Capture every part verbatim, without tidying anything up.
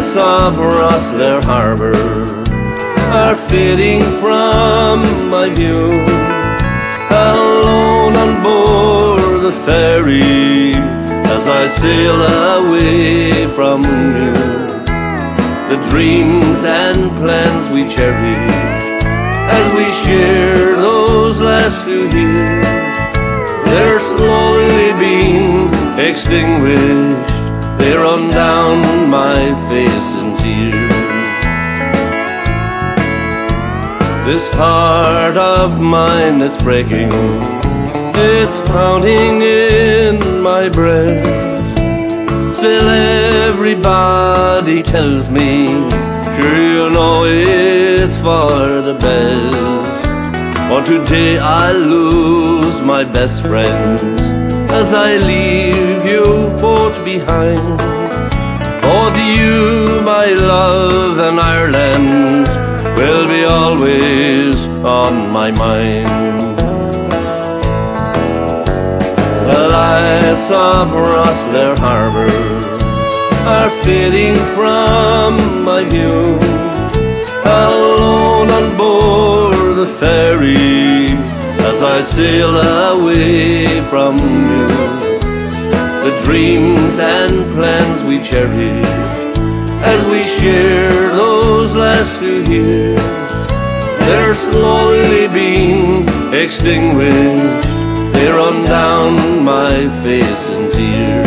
lights of Rosslare Harbour are fading from my view. Alone on board the ferry as I sail away from you. The dreams and plans we cherished as we shared those last few years, they're slowly being extinguished. They run down my face in tears. This heart of mine that's breaking, it's pounding in my breast. Still everybody tells me, sure you know it's for the best. But today I lose my best friends as I leave you both behind. Both you, my love, and Ireland will be always on my mind. The lights of Rosslare Harbour are fading from my view. Alone on board the ferry as I sail away from you. The dreams and plans we cherished as we shared those last few years, they're slowly being extinguished. They run down my face in tears.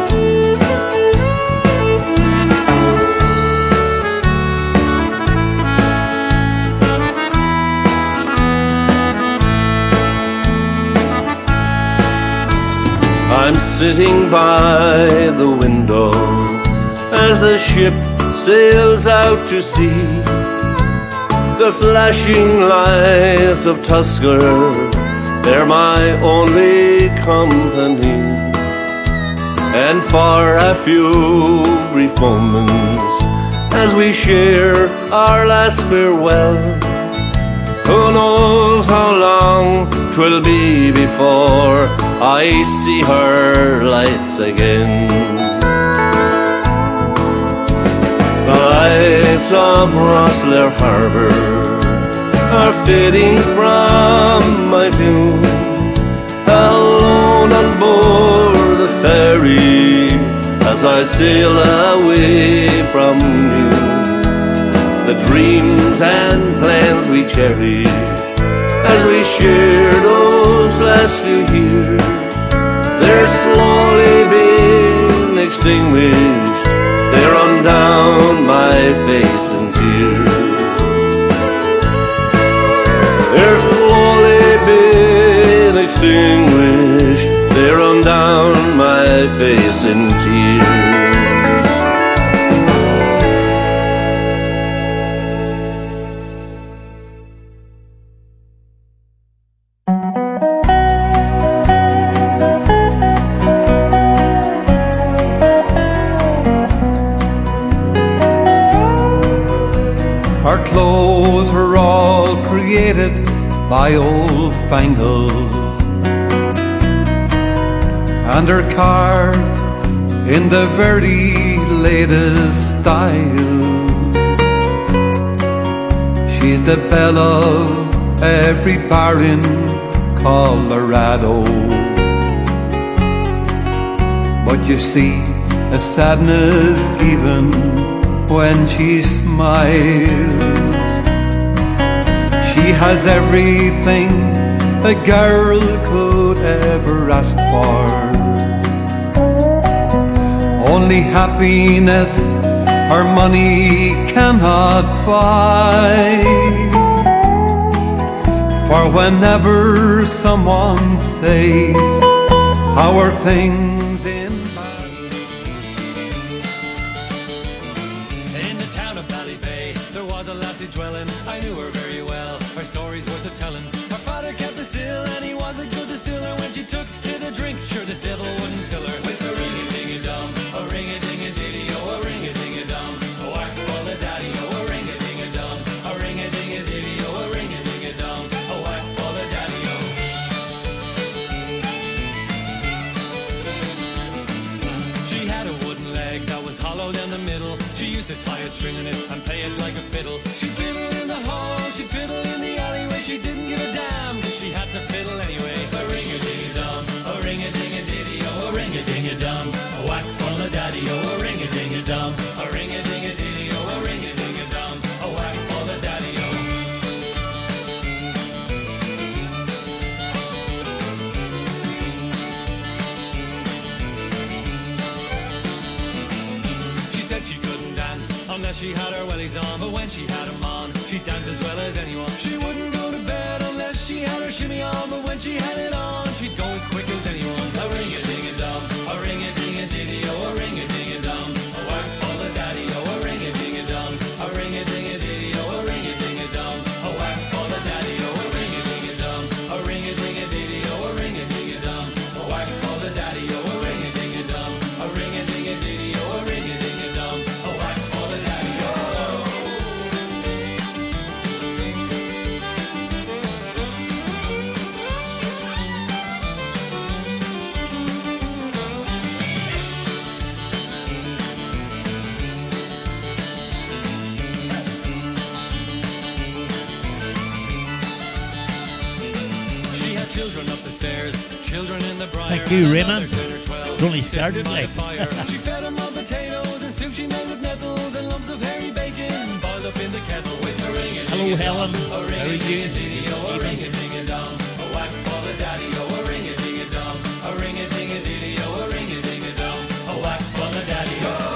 I'm sitting by the window as the ship sails out to sea. The flashing lights of Tusker, they're my only company. And for a few brief moments as we share our last farewell, who knows how long 'twill be before I see her lights again. The lights of Rosslare Harbour are fading from my view. Alone on board the ferry as I sail away from you. The dreams and plans we cherished as we share those last few years, they're slowly being extinguished. They run down my face in tears. They're slowly being extinguished. They run down my face in tears. Her clothes were all created by Old Fangle, and her car in the very latest style. She's the belle of every bar in Colorado. But you see a sadness even when she smiles. She has everything a girl could ever ask for. Only happiness her money cannot buy. For whenever someone says, how are things in In the town of Ballybay, there was a lassie dwelling. I knew her very well, her story's worth the telling. Her father kept her still, and he was a good distiller. When she took to the drink, sure the devil wouldn't fill her. With a ring-a-ding-a-dum, a ring-a-ding-a-ditty, oh, a ring-a-ding-a-dum. A whack for the daddy, oh, a ring-a-ding-a-dum. A ring-a-ding-a-ditty, oh, a ring-a-ding-a-dum. A whack for the daddy, oh. She had a wooden leg that was hollow down the middle. kettle. She used to tie a string on it and play it like a fiddle. She'd fiddle in the hall, she'd fiddle in the alleyway. She didn't give a damn, cause she had to fiddle anyway. A ring-a-ding-a-dum, a ring-a-ding-a-diddy, oh, a ring-a-ding-a-dum, a whack for the daddy, oh, a ring-a-ding-a-dum, a ring-a-ding-a-diddy, oh, a ring-a-ding-a-dum, a whack for the daddy, oh. Unless she had her wellies on, but when she had them on, she danced as well as anyone. She wouldn't go to bed unless she had her shimmy on, but when she had it on, she'd go as quick as anyone. A ring-a-ding-a-dum, a ring-a-ding-a-diddy, oh, a ring-a-ding-a-dum, a whack for the daddy, oh, a ring-a-ding-a-dum, a ring-a-ding-a-diddy, oh, a ring-a-ding-a-dum, a whack for the daddy, oh, a ring-a-ding-a-dum, a ring-a-ding-a-diddy, oh, a ring-a-ding-a-dum, a whack for the daddy, oh, a ring-a-ding-a-dum, a ring-a-ding-a-diddy, oh, a ring-a-ding-a-dum, a whack for the daddy. Children up the stairs, children in the briar. Thank you, Raymond. It's only started like. She fed them on potatoes and soup she made with nettles and lumps of hairy bacon boiled up in the kettle with a ring. Hello, Helen. A ring a ding a ding oh, a ring a ding a dong, a whack for the daddy, oh, a ring a ding a dong, a ring a ding a diddy, oh, a ring a ding a dong, a whack for the daddy, oh.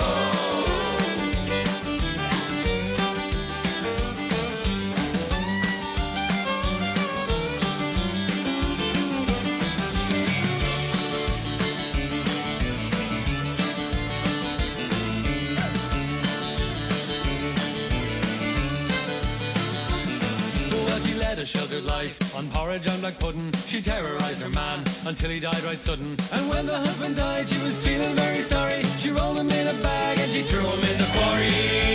A sheltered life on porridge and black pudding. She terrorized her man until he died right sudden. And when the husband died, she was feeling very sorry. She rolled him in a bag and she threw him in the quarry.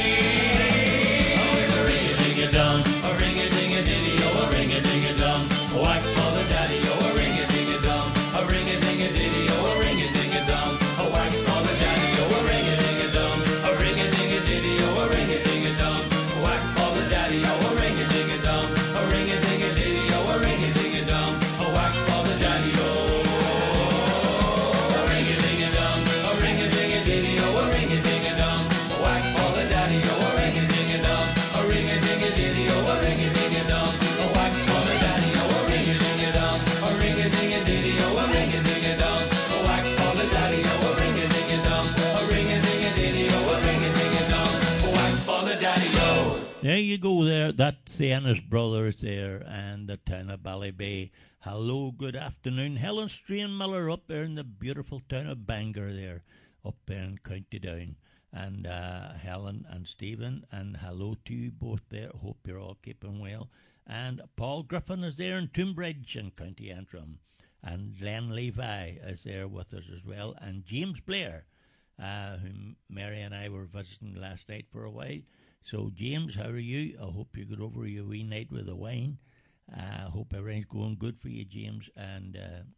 Oh, with a ring-a-ding-a-dum, a ring-a-ding-a-diddy, oh, a ring-a-ding-a-dum, a whack for the daddy, oh, a ring-a-ding-a-dum, a ring-a-ding-a-diddy, oh, a ring-a-ding-a-dum, a whack for the daddy, oh, a ring-a-ding-a-dum, a ring-a-ding-a-diddy, oh, a ring-a-ding-a-dum, a whack for the daddy, oh, a ring-a-ding-a-dum, a ring-a-ding-a-diddy, oh, a ring-a-ding-a-dum, a whack for the daddy, oh. A ring-a-ding-a-dum, a ring-a-ding-a-diddy, oh, a ring-a-ding-a-dum, a whack for the daddy, oh, a ring-a-ding-a-dum, a ring-a-ding-a-diddy, oh, a ring-a-ding-a-dum, a whack for the daddy, oh, a ring-a-ding-a-dum, a ring-a-ding-a-diddy, oh, a ring-a-ding-a-dum, a whack for the daddy, oh, a ring-a-ding-a-dum, a ring-a-ding-a-diddy, oh, a ring-a-ding-a-dum, a whack for the daddy, oh. There you go there. That's the Ennis Brothers there and the town of Ballybay. Hello, good afternoon. Helen Strain Miller up there in the beautiful town of Bangor there, up there in County Down. And uh, Helen and Stephen, and hello to you both there. Hope you're all keeping well. And Paul Griffin is there in Toombridge in County Antrim. And Len Levi is there with us as well. And James Blair, uh, whom Mary and I were visiting last night for a while. So, James, how are you? I hope you got over your wee night with the wine. I uh, hope everything's going good for you, James. And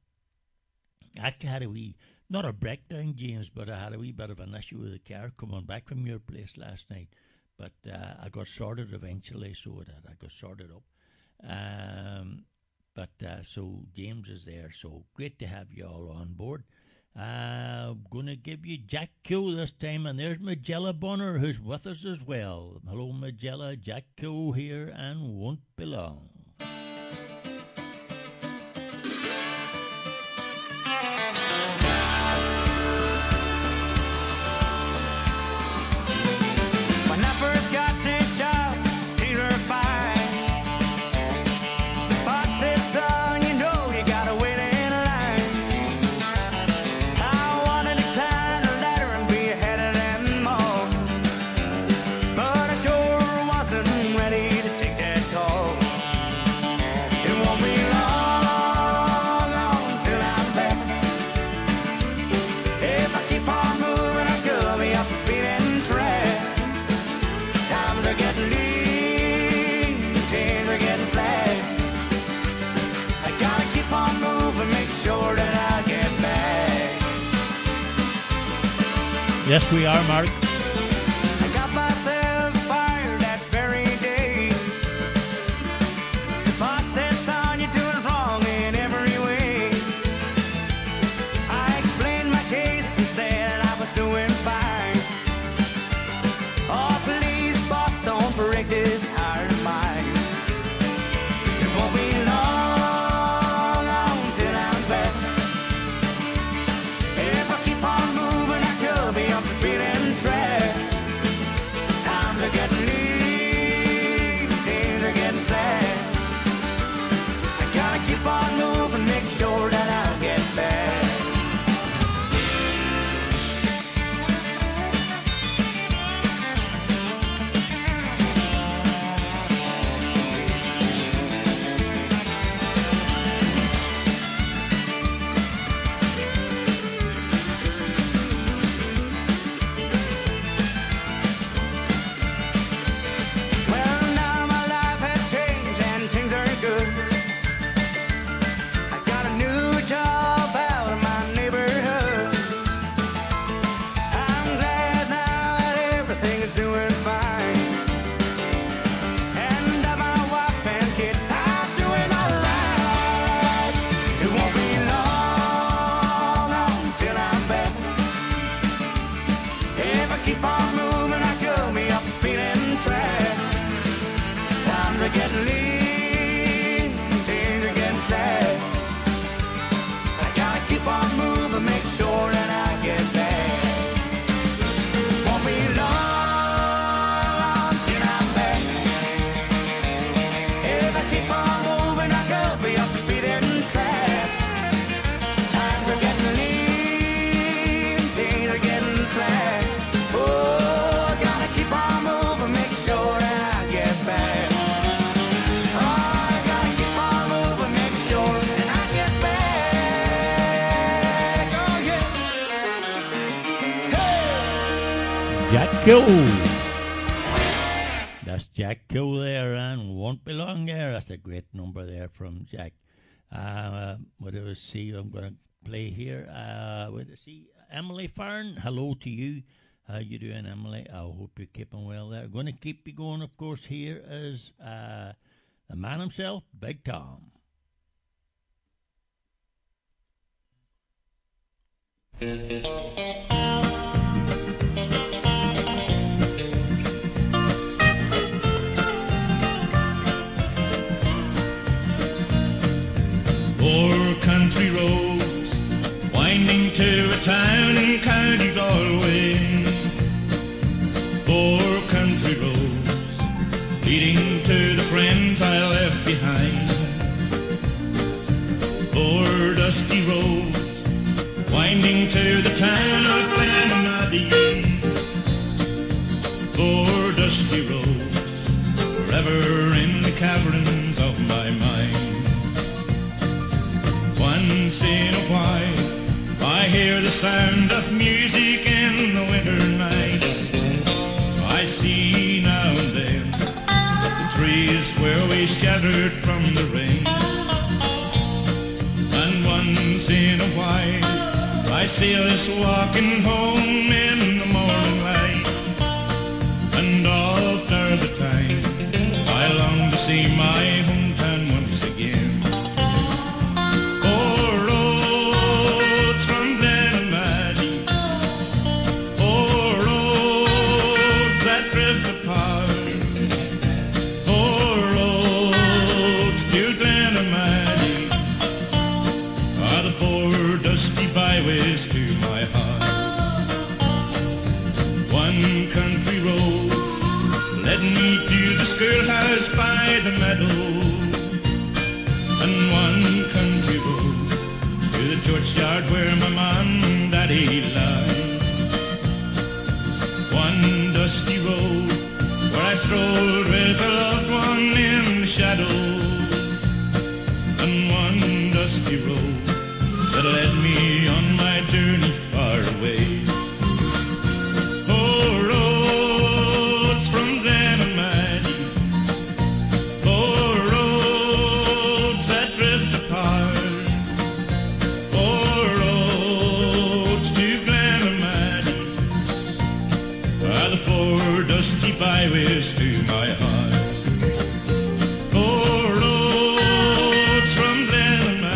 uh, I had a wee, not a breakdown, James, but I had a wee bit of an issue with the car coming back from your place last night. But uh, I got sorted eventually, so it had. I got sorted up. Um, but uh, so, James is there. So, great to have you all on board. I'm uh, going to give you Jack Keogh this time, and there's Magella Bonner, who's with us as well. Hello, Magella. Jack Keogh here, and Won't Be Long. When I first got this job, Taylor Fine, the boss said, son, you know you gotta wait in line. I wanted to climb the ladder and be ahead of them all, but I sure wasn't ready to take that call. It won't be long, long till I'm back. If I keep on moving, I could be off the beaten track. Times are getting lean, days are getting slack. I gotta keep on moving, make sure that I get back. Yes, we are, Mark. Keogh. That's Jack Keogh there, and Won't Be Long there. That's a great number there from Jack. Uh, what do I see? I'm going to play here. Uh, what do I see? Emily Farn, hello to you. How you doing, Emily? I hope you're keeping well there. Going to keep you going, of course. Here is uh, the man himself, Big Tom. Four country roads winding to a town in County Galway. Four country roads leading to the friends I left behind. Four dusty roads winding to the town of Glenmaddy. Four dusty roads forever in the caverns of my mind. Once in a while I hear the sound of music in the winter night. I see now and then the trees where we sheltered from the rain. And once in a while I see us walking home in the morning light. And after the time I long to see my hometown once again. Byways to my heart. One country road led me to the schoolhouse by the meadow, and one country road to the churchyard where my mum and daddy lie. One dusty road where I strolled with a loved one in the shadow, and one dusty road that led me on my journey far away. Oh, roads from Glenmaddy, oh, roads that drift apart, oh, roads to Glenmaddy are the four dusty byways to my heart. Oh, roads from Glenmaddy,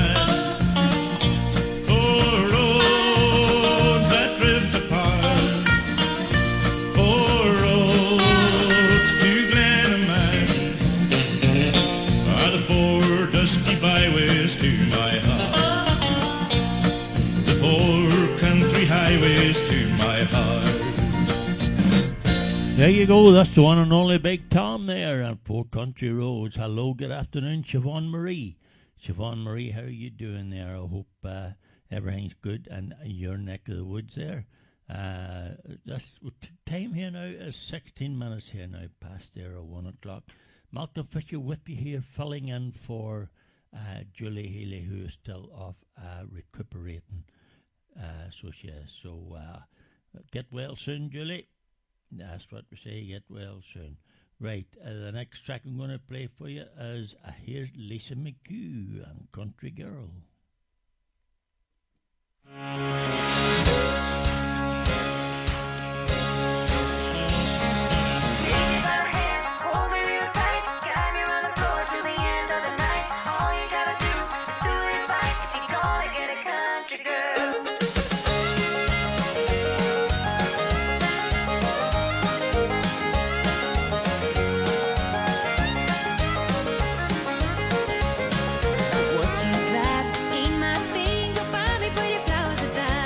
byways to my heart, the four country highways to my heart. There you go, that's the one and only Big Tom there on Four Country Roads. Hello, good afternoon, Siobhan Marie. Siobhan Marie, how are you doing there? I hope uh, everything's good and your neck of the woods there. Uh, that's time here now is sixteen minutes here now, past there at one o'clock. Malcolm Fisher with you here, filling in for uh, Julie Healy, who is still off uh, recuperating. Uh, so she is. So uh, get well soon, Julie. That's what we say, get well soon. Right, uh, the next track I'm going to play for you is uh, here's Lisa McHugh and Country Girl. What you drive ain't my thing. Go buy me pretty flowers to die.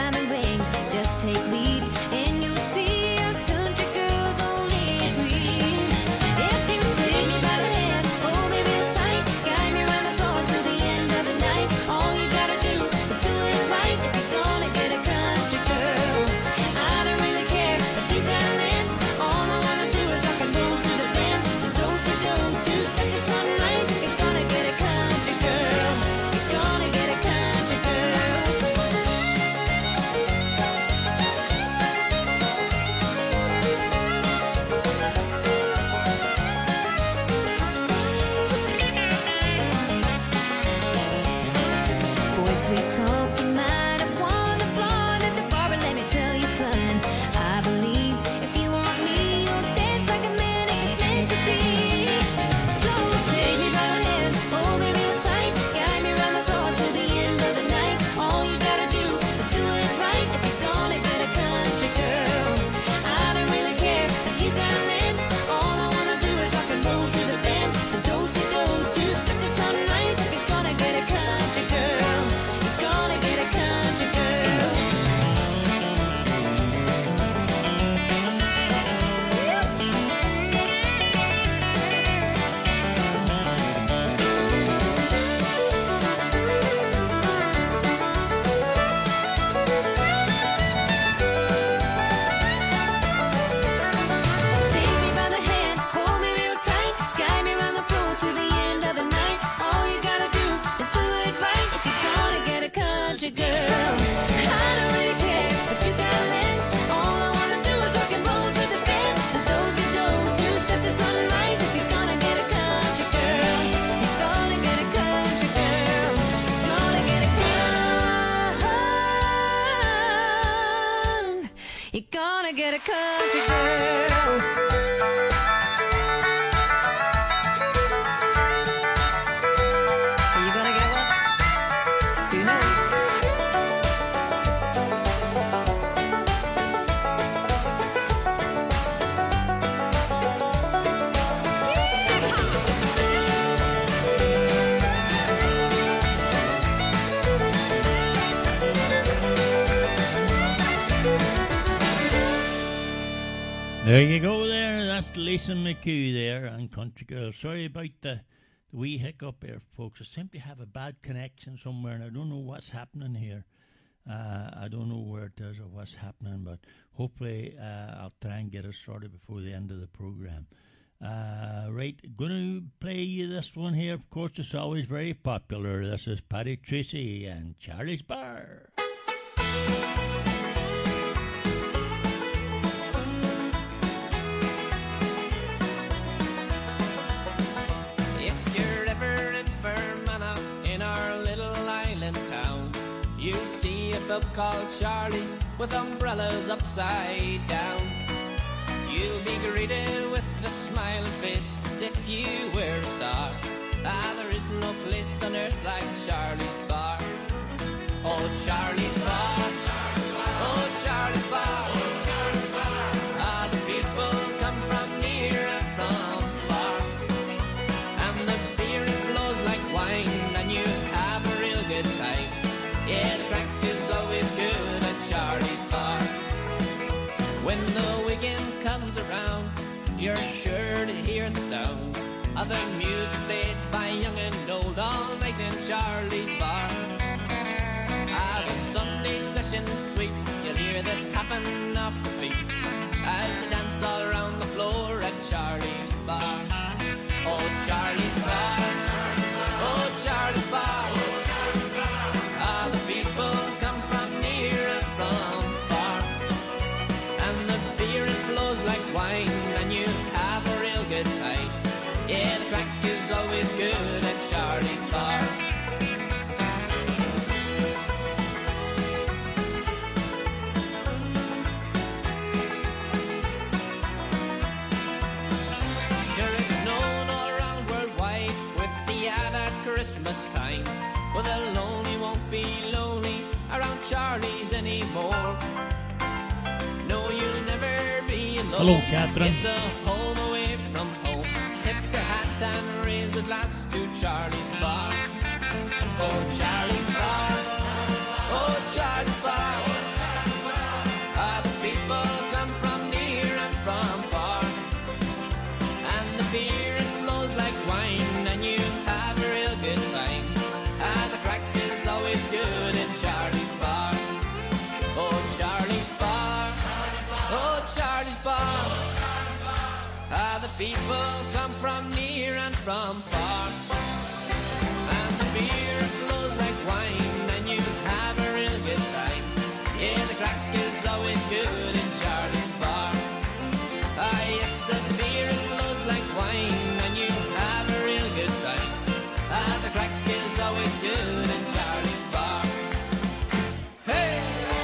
country girl. Are you gonna get one? Who knows? There you go there. That's Lisa McHugh there and Country Girl. Sorry about the, the wee hiccup there, folks. I simply have a bad connection somewhere and I don't know what's happening here. Uh, I don't know where it is or what's happening, but hopefully uh, I'll try and get it sorted before the end of the program. Uh, right, going to play you this one here. Of course, it's always very popular. This is Paddy Tracy and Charlie's Bar. If you're ever in Fermanagh, in our little island town, you'll see a pub called Charlie's with umbrellas upside down. You'll be greeted with a smiling face as if you were a star. Ah, there is no place on earth like Charlie's Bar. Oh, Charlie's Bar. Oh, Charlie's Bar. Ah, the people come from near and from far, and the beer it flows like wine, and you have a real good time. Yeah, the crack is always good at Charlie's Bar. When the weekend comes around, you're sure to hear the sound of the music played by young and old all night in Charlie's Bar. Ah, the Sunday session's sweet, you'll hear the tapping of the feet as they dance all around the floor at Charlie's Bar. Oh, Charlie's Bar. Oh, Charlie's Bar. Ah, the people come from near and from far, and the beer it flows like wine, and you have a real good time. Yeah, the crack is always good at Charlie's Bar. Sure, it's known all around worldwide with the ad at Christmas time. Well, the lonely won't be lonely around Charlie's anymore. No, you'll never be alone. Hello, Catherine. It's a home away from home. Tip your hat and raise a glass to Charlie's Bar. Oh, Charlie's Bar. Oh, Charlie's Bar. Ah, the people come from near and from far, and the beer it flows like wine, and you have a real good time. Ah, the crack is always good in Charlie's Bar. Oh, Charlie's Bar. Oh, Charlie's Bar. Ah, the people come from near and from far, and the beer flows like wine, and you have a real good time. Yeah, the crack is always good in Charlie's Bar. Ah, yes, the beer it flows like wine, and you have a real good time. Ah, the crack is always good in Charlie's Bar. Hey!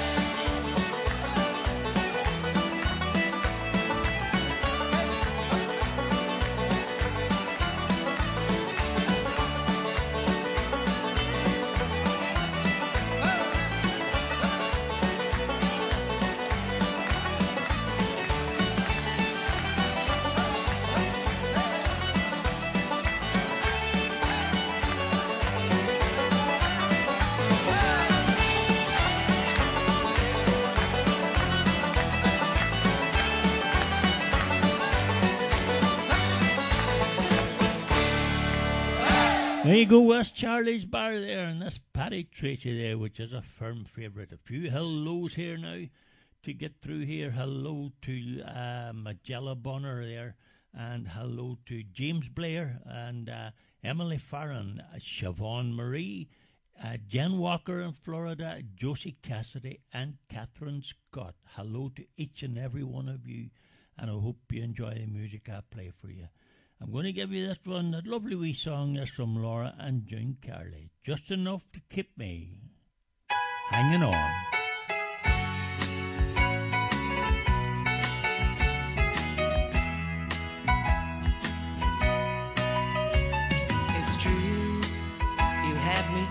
There you go, West Charlie's Bar there, and that's Paddy Tracy there, which is a firm favourite. A few hellos here now to get through here. Hello to uh, Magella Bonner there, and hello to James Blair and uh, Emily Farron, uh, Siobhan Marie, uh, Jen Walker in Florida, Josie Cassidy, and Catherine Scott. Hello to each and every one of you, and I hope you enjoy the music I play for you. I'm going to give you this one, a lovely wee song is from Laura and June Carley. Just enough to keep me hanging on.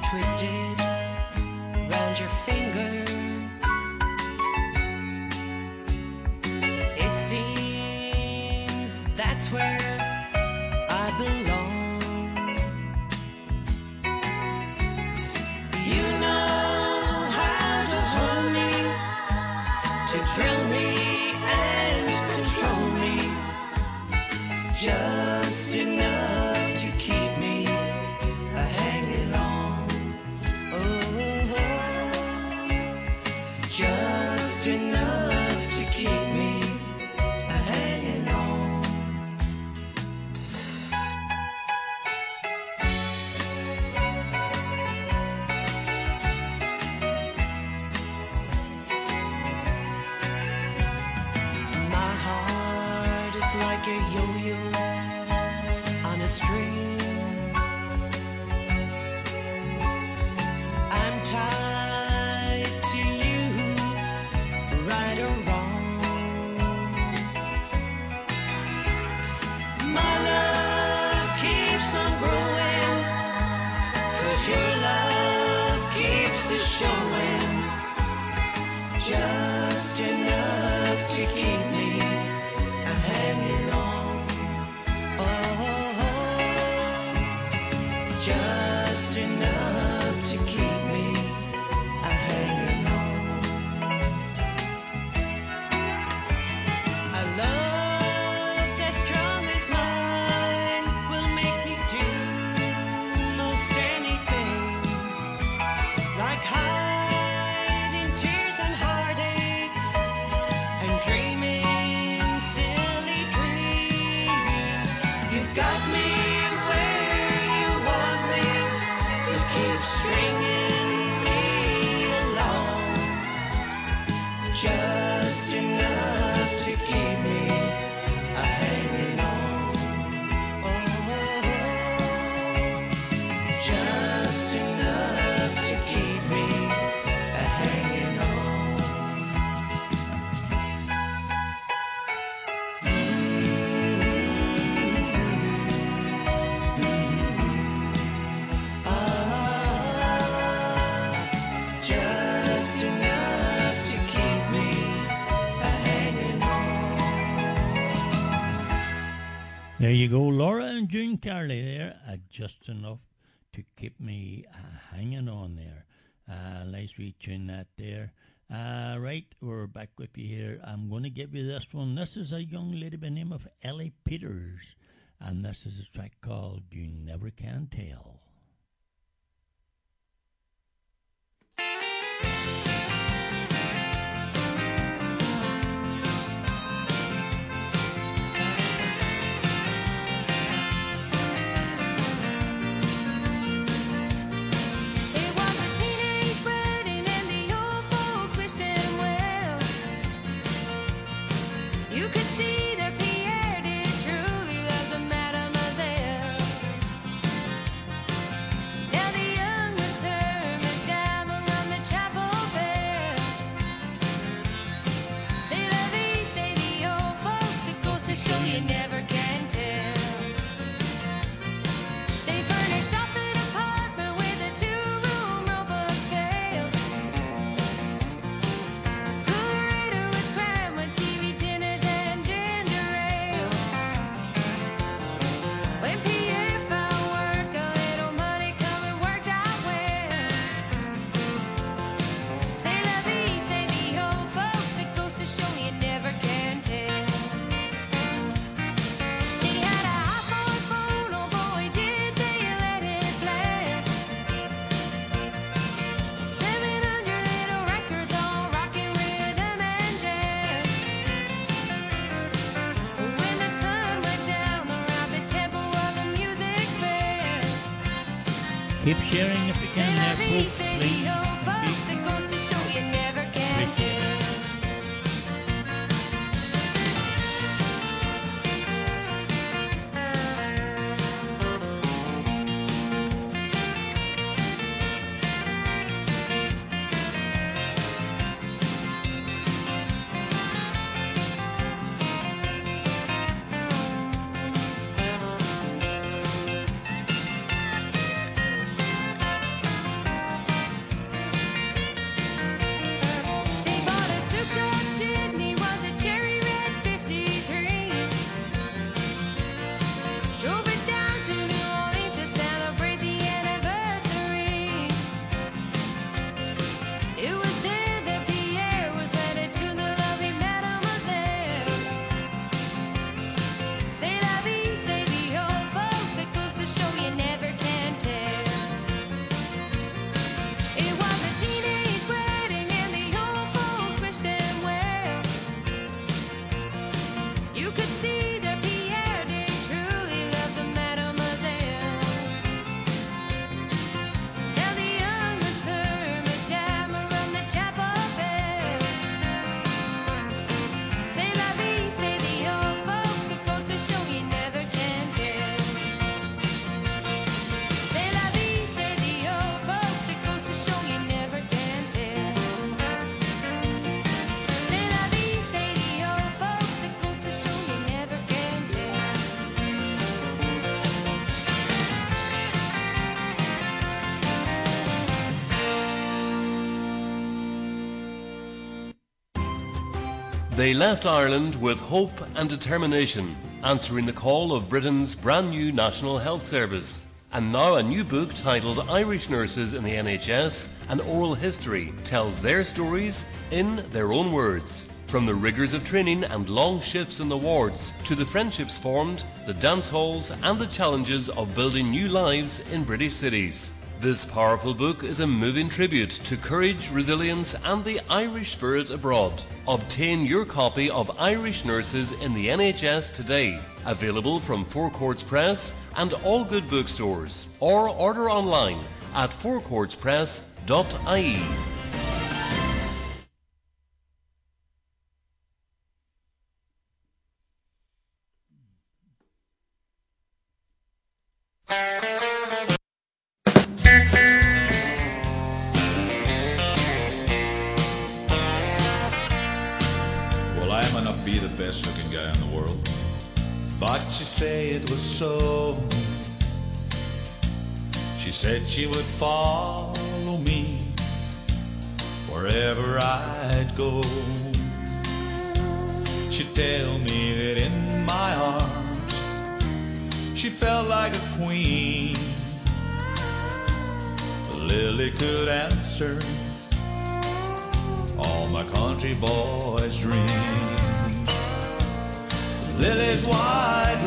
twisted round your finger. It seems that's where I belong. You know how to hold me, to thrill me and control me, just enough to keep me a hanging on. Oh, just enough to keep me a hanging on. My heart is like a yo-yo on a string. I'm tied to you, right or wrong. My love keeps on growing, 'cause your love keeps us showing, just enough to keep me a hanging on. Oh, just enough to keep me a hanging on. A love that's strong as mine will make me do most anything, like hiding tears and heartaches and dreaming silly dreams. You've got me where you want me. You keep stringing me along, just enough to keep me a hanging on. Oh, just enough to keep me a hanging on. Just enough to keep me a hanging on. There you go, Laura and June Carley there, uh, just enough to keep me uh, hanging on there. Uh, nice wee tune that there. Uh, right, we're back with you here. I'm going to give you this one. This is a young lady by the name of Ellie Peters, and this is a track called You Never Can Tell. It was a teenage wedding and the old folks wished them well. You could see that Pierre did truly love the mademoiselle. Now the young Miss Hermit down around the chapel bell. C'est la vie, say the old folks. It goes to show you never can tell. They furnished off an apartment with a two-room rowboat sail. Coolerator was crammed with T V dinners and ginger ale. When Pierre found work, a little money coming worked out well. C'est la vie, say the old folks. It goes to show you never can tell. They had a hot-boy phone, oh boy, did they let it blast. Seven hundred little records all rockin' rhythm and jazz. When the sun went down, the rapid tempo of the music fell. Keep sharing if you C'est can la there, vie, folks, say please. the old Thank you. folks. It goes to show you never can Appreciate tell. it. They left Ireland with hope and determination, answering the call of Britain's brand new National Health Service. And now a new book titled Irish Nurses in the N H S, An Oral History, tells their stories in their own words. From the rigours of training and long shifts in the wards, to the friendships formed, the dance halls and the challenges of building new lives in British cities. This powerful book is a moving tribute to courage, resilience and the Irish spirit abroad. Obtain your copy of Irish Nurses in the N H S today. Available from Four Courts Press and all good bookstores. Or order online at four courts press dot I E. Well, I may not be the best looking guy in the world, but she say it was so. She said she would follow me wherever I'd go. She'd tell me that in my arms she felt like a queen. Lily could answer all my country boys' dreams. Lily's white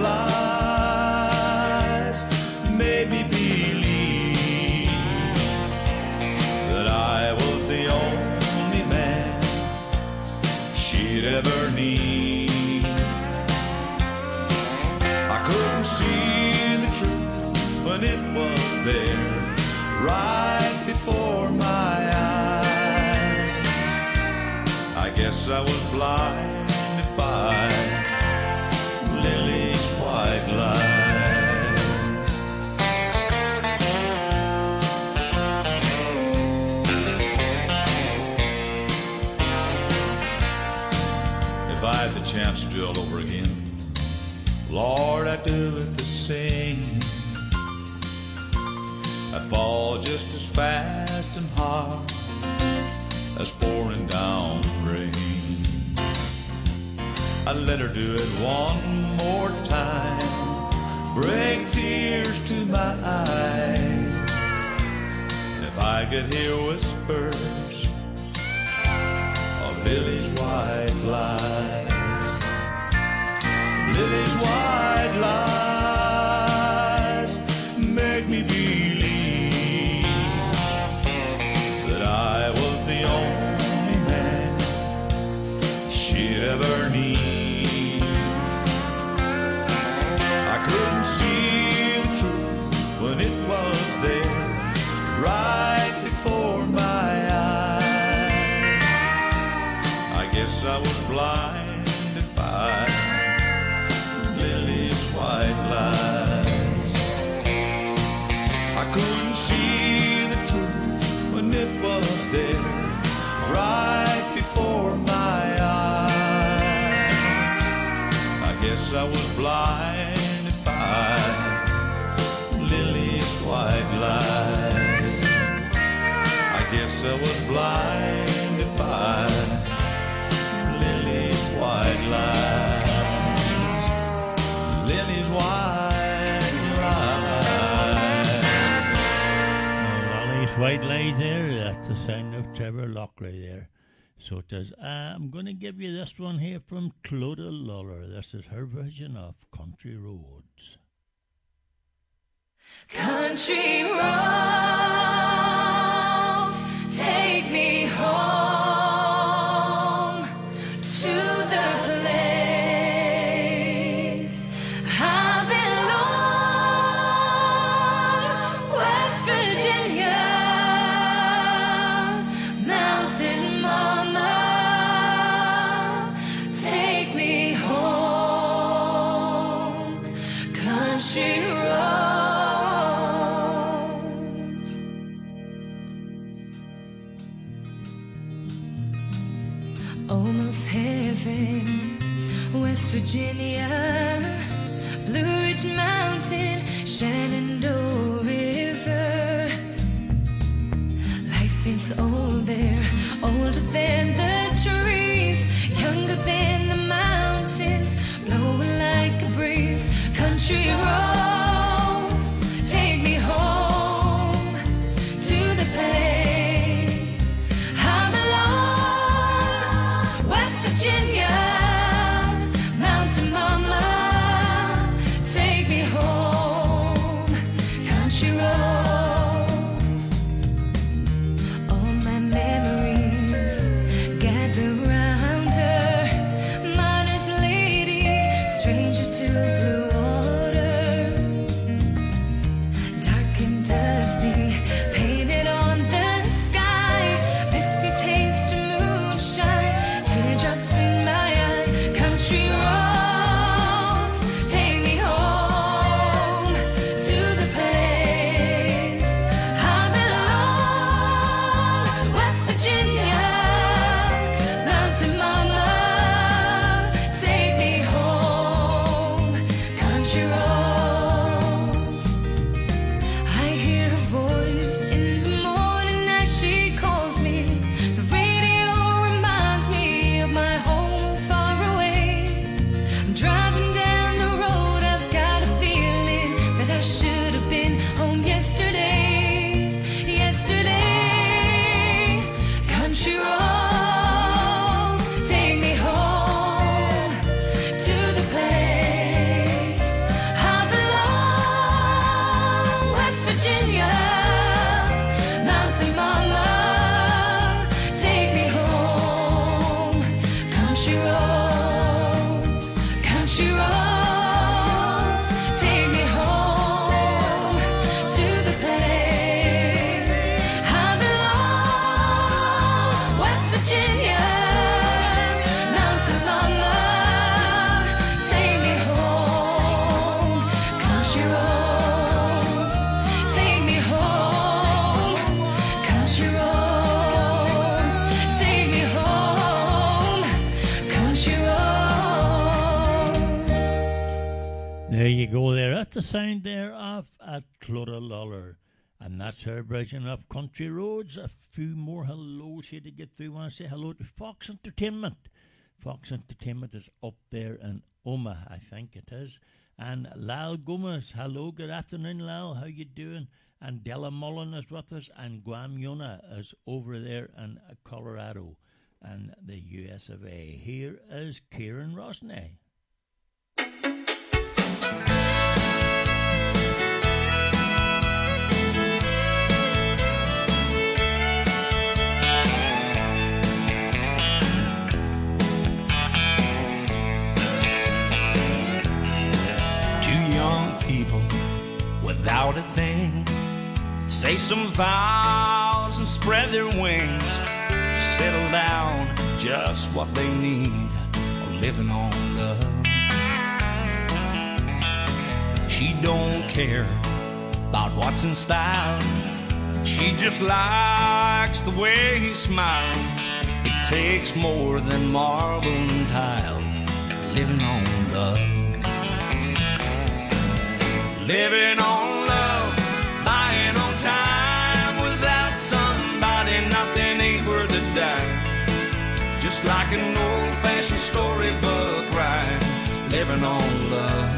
lies made me believe that I was the only man she'd ever need. I couldn't see the truth when it was there, right before my eyes. I guess I was blinded by Lily's white lies. If I had the chance to do it all over again, Lord, I'd do it the same. I'd fall just as fast and hard as pouring down rain. I'd let her do it one more time, bring tears to my eyes. If I could hear whispers of Lily's white lies, Lily's white lies make me believe that I was the only man she'd ever need. I couldn't see the truth when it was there, right before my eyes. I guess I was blinded by Lily's white lies. I couldn't see the truth when it was there, right before my eyes. I guess I was blinded by Lily's white lies. I guess I was blinded by Lily's white lies. Lily's white lies. Lily's white lies there. That's the sound of Trevor Lockery there. So it does. Uh, I'm going to give you this one here from Clodagh Lawler. This is her version of Country Roads. Country roads, take me home to the place I belong. West Virginia, mountain mama, take me home. Country roads. Almost heaven, West Virginia, Blue Ridge Mountain, Shenandoah River. Life is old there, older than the trees, younger than country roads, take me home to the place I belong. West Virginia, Mountain Mama, take me home, country roads. All my memories gather round her, modest lady, stranger to blue water, dark and dusty, painted on the sky, misty taste of moonshine, teardrops in my eye. Country roads, take me home to the place I belong. West Virginia, Mountain Mama, take me home, country roads. I hear her voice in the morning as she calls me. The radio reminds me of my home far away. I'm driving down the road, I've got a feeling that I should have been home yesterday. Yesterday, country roads, take me home to the place I belong. West Virginia, Mountain Mama, take me home, country roads, country roads, take me home to the place I belong. West Virginia, Mountain Mama, take me home, country roads, take me home, country roads, take me home, country roads. There you go there. That's the sound there of at Clodagh Lawler. And that's her version of Country Roads. A few more hellos here to get through. I want to say hello to Fox Entertainment. Fox Entertainment is up there in Omagh, I think it is. And Lal Gomez. Hello, good afternoon, Lal. How you doing? And Della Mullen is with us. And Guam Yona is over there in Colorado and the U S of A. Here is Kieran Rosnay. Two young people without a thing say some vows and spread their wings, settle down just what they need, living on love. She don't care about what's in style, she just likes the way he smiles. It takes more than marble and tile, living on love. Living on love, buying on time. Without somebody, nothing ain't worth a dime. Just like an old-fashioned storybook rhyme, living on love.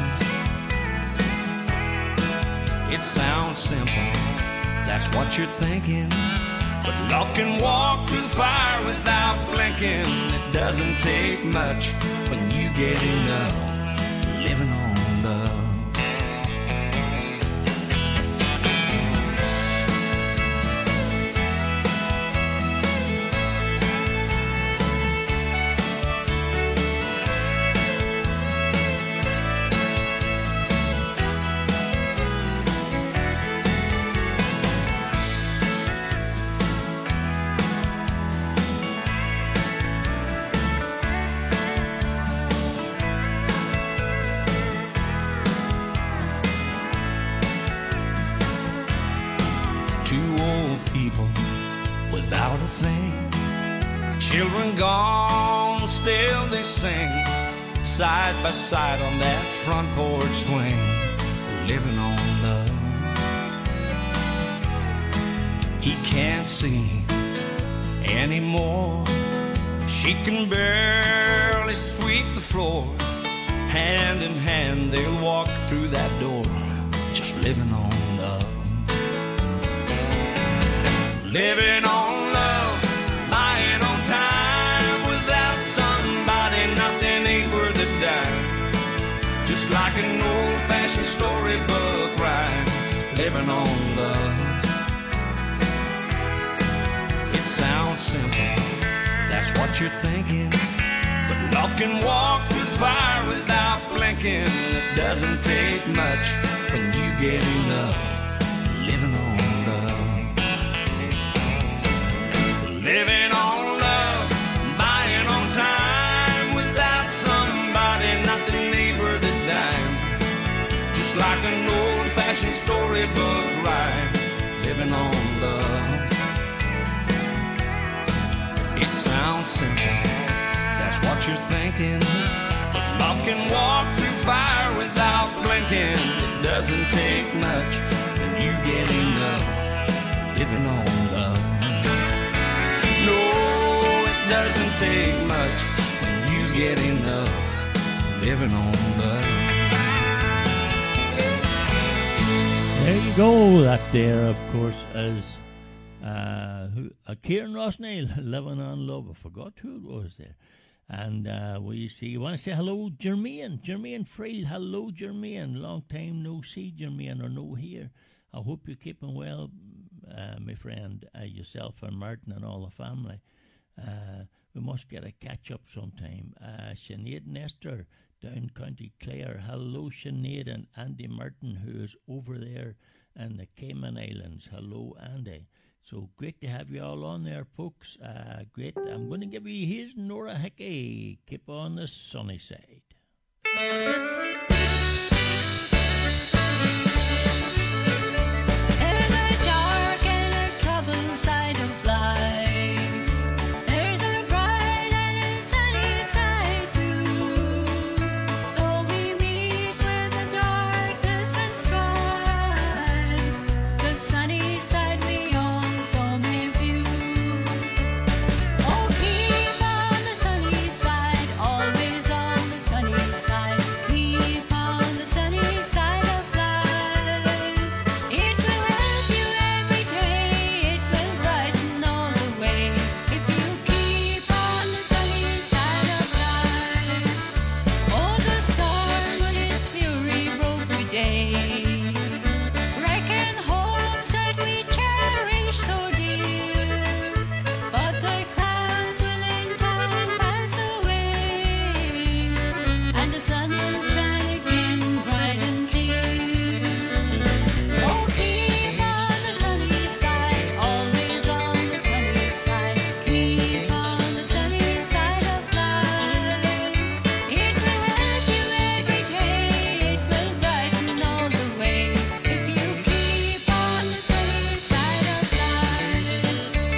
It sounds simple, that's what you're thinking, but love can walk through fire without blinking. It doesn't take much when you get enough, living on love. Without a thing, children gone, still they sing, side by side on that front porch swing, living on love. He can't see anymore, she can barely sweep the floor, Hand in hand they'll walk through that door, just living on love. Living on love, lying on time. Without somebody, nothing ain't worth a dime. Just like an old-fashioned storybook rhyme. Living on love. It sounds simple, that's what you're thinking. But love can walk through fire without blinking. It doesn't take much when you get enough. Living on love. Living on love, buying on time. Without somebody, nothing ain't worth a dime. Just like an old-fashioned storybook rhyme. Living on love. It sounds simple, that's what you're thinking. But love can walk through fire without blinking. It doesn't take much when you get enough. Living on love. No, it doesn't take much when you get enough. Living on love. There you go. That there, of course, is uh, who, uh, Kieran Rossnell, Living on Love. I forgot who it was there. And uh, we see, you want to say hello, Jermaine, Jermaine Friel. Hello, Jermaine. Long time no see, Jermaine, or no here. I hope you're keeping well, uh, my friend, uh, yourself and Martin and all the family. Uh, we must get a catch up sometime. Uh, Sinead Nestor, down County Clare. Hello, Sinead, and Andy Martin, who is over there in the Cayman Islands. Hello, Andy. So great to have you all on there, folks. Uh, great. I'm going to give you, here's Nora Hickey. Keep on the sunny side. There's a dark and a troubled side of life. There's a bright and a sunny side too. Though we meet with the darkness and strife, the sunny side we also may view. Oh, keep on the sunny side, always on the sunny side. Keep on the sunny side of life. It will help you every day, it will brighten all the way. If you keep on the sunny side of life. Oh, the storm with its fury broke today. Wrecking homes that we cherish so dear. But the clouds will in time pass away, and the sun will shine again bright and clear. Oh, keep on the sunny side, always on the sunny side. Keep on the sunny side of life. It will help you every day, it will brighten all the way. If you keep on the sunny side of life.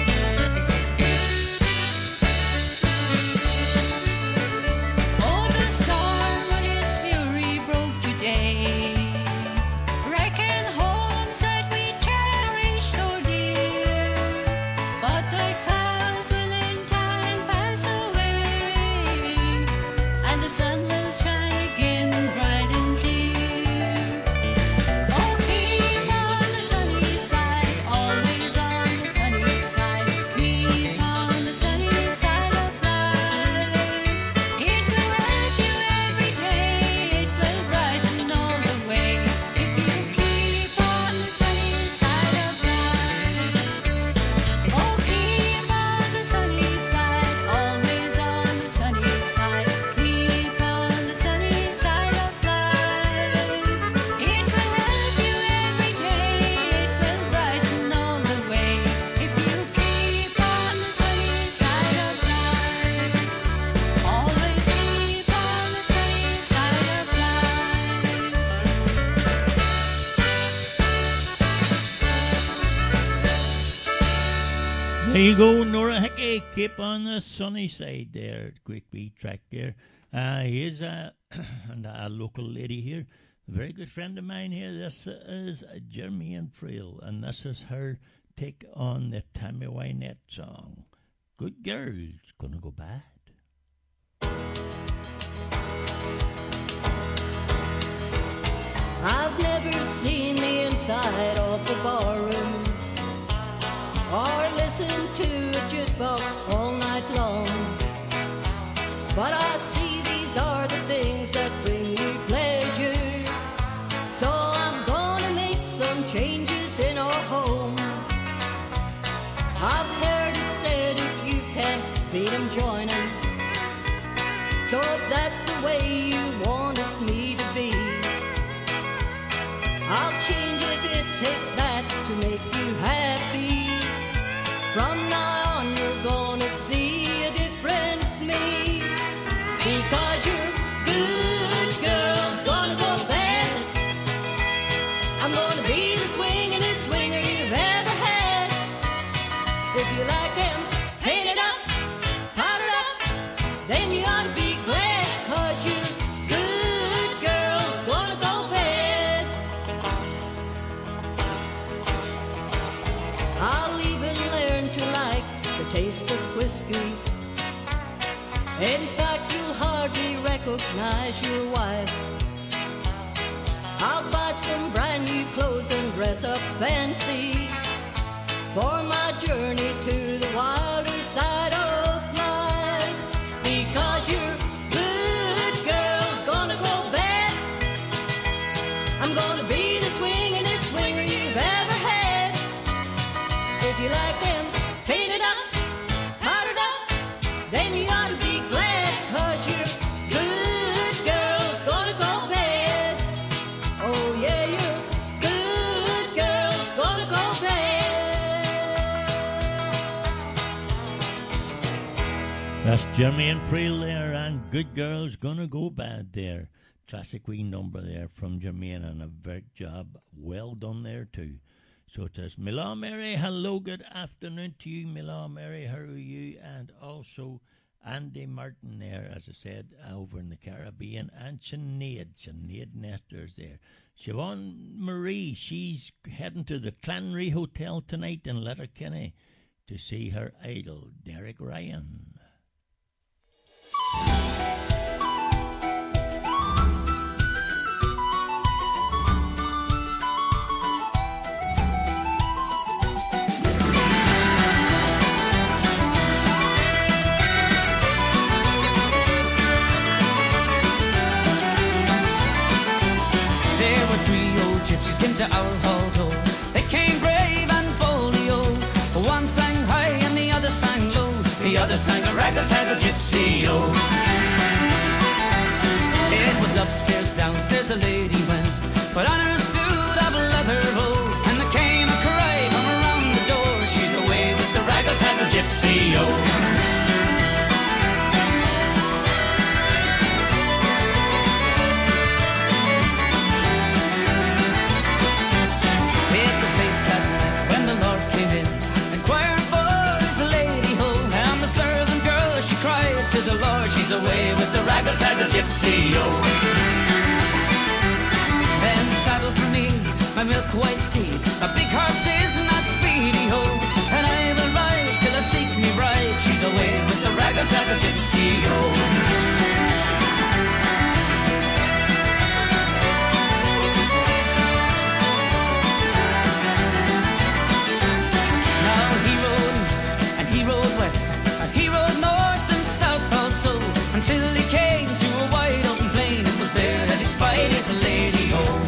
Oh, the storm with its fury broke today, wrecking homes that we cherish so dear. But the clouds will in time pass away, and the sun will shine again bright and clear. Oh, keep on the sunny side, always on the sunny side. Keep on the sunny side of life. It will help you every day, it will brighten all the way. If you keep on the sunny side of life. Oh, keep on the sunny side, always on the sunny side. Keep on the sunny side of life. It will help you every day, it will brighten all the way. If you keep on the sunny side of life. Always keep on the sunny side of life. There you go, Nora Hickey. Keep on the sunny side there. Great wee track there. Uh, here's a, and a local lady here, a very good friend of mine here. This is Jermaine Friel, and this is her take on the Tammy Wynette song. Good girl's gonna go bad. In fact, you'll hardly recognize your wife. I'll buy some brand new clothes and dress up fancy for my journey to the wilder side of life. Because your good girl's gonna go bad, I'm gonna be the swingin'est swinger you've ever had. If you like them painted up, powdered up, then you ought to be glad, 'cause your good girl's gonna go bad. Oh yeah, your good girl's gonna go bad. That's Jermaine Freel there, and Good Girl's Gonna Go Bad there. Classic wee number there from Jermaine, and a very job well done there too. So it is Mila Mary. Hello, good afternoon to you, Mila Mary. How are you? And also Andy Martin there, as I said, over in the Caribbean, and Sinead, Sinead Nestor's there. Siobhan Marie, she's heading to the Clanry Hotel tonight in Letterkenny to see her idol, Derek Ryan. There were three old gypsies came to our hall door. They came brave and boldly, oh. One sang high and the other sang low. The other sang a raggle-taggle gypsy, oh. It was upstairs, downstairs the lady went, but on her suit of leather, oh. And there came a cry from around the door. She's away with the raggle-taggle gypsy, oh. The Lord, she's away with the raggle-taggle gypsy, oh. Then saddle for me, my milk-white steed. A big horse is not speedy, oh. And I will ride till I seek me bride. She's away with the raggle-taggle gypsy, oh. Now he rode east, and he rode west, and he rode north, also, until he came to a wide open plain. It was there that he spied his lady, oh.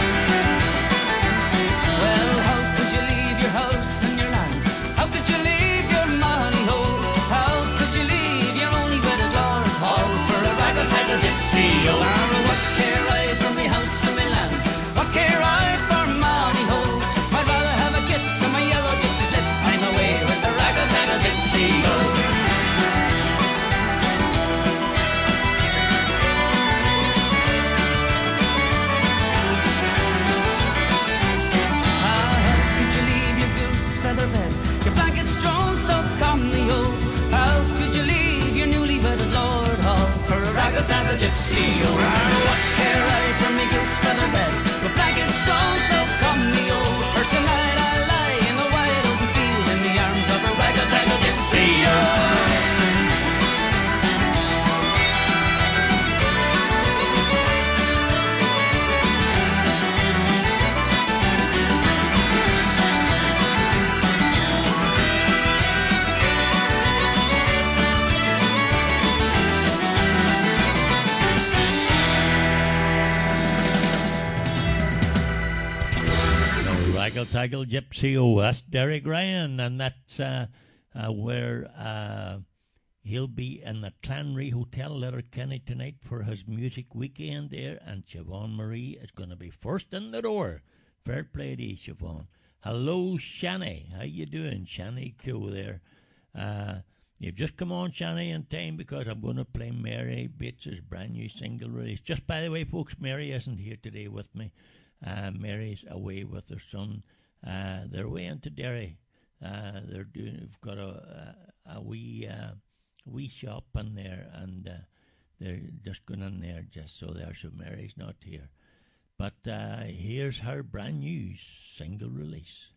Well, how could you leave your house and your land? How could you leave your money, oh? How could you leave your only wedded lord, all for a raggle-taggle gypsy, oh? Now, what care I for my house and my land? What care I for money, oh? I'd rather have a kiss on my yellow gypsy's lips. I'm away with the raggle-taggle gypsy, oh. Your blanket's strewn so comely, oh. How could you leave your newly wedded lord, all for a raggle-taggle gypsy, oh? What care I for me goose feather bed? Your blanket's strewn so comely, oh. For tonight I lie in the wide open field in the arms of a raggle-taggle gypsy, oh. Raggle-taggle gypsy, oh, that's Derek Ryan, and that's uh, uh, where uh, he'll be in the Clanry Hotel, Letterkenny tonight for his music weekend there, and Siobhan Marie is going to be first in the door. Fair play to you, Siobhan. Hello, Shani. How you doing? Shani Cool there. Uh, you've just come on, Shani, in time because I'm going to play Mary Bates's brand new single release. Just by the way, folks, Mary isn't here today with me. Uh, Mary's away with her son. Uh, they're away into Derry. Uh, they're doing. We've got a a, a wee uh, wee shop in there, and uh, they're just going in there just so there. So Mary's not here, but uh, here's her brand new single release.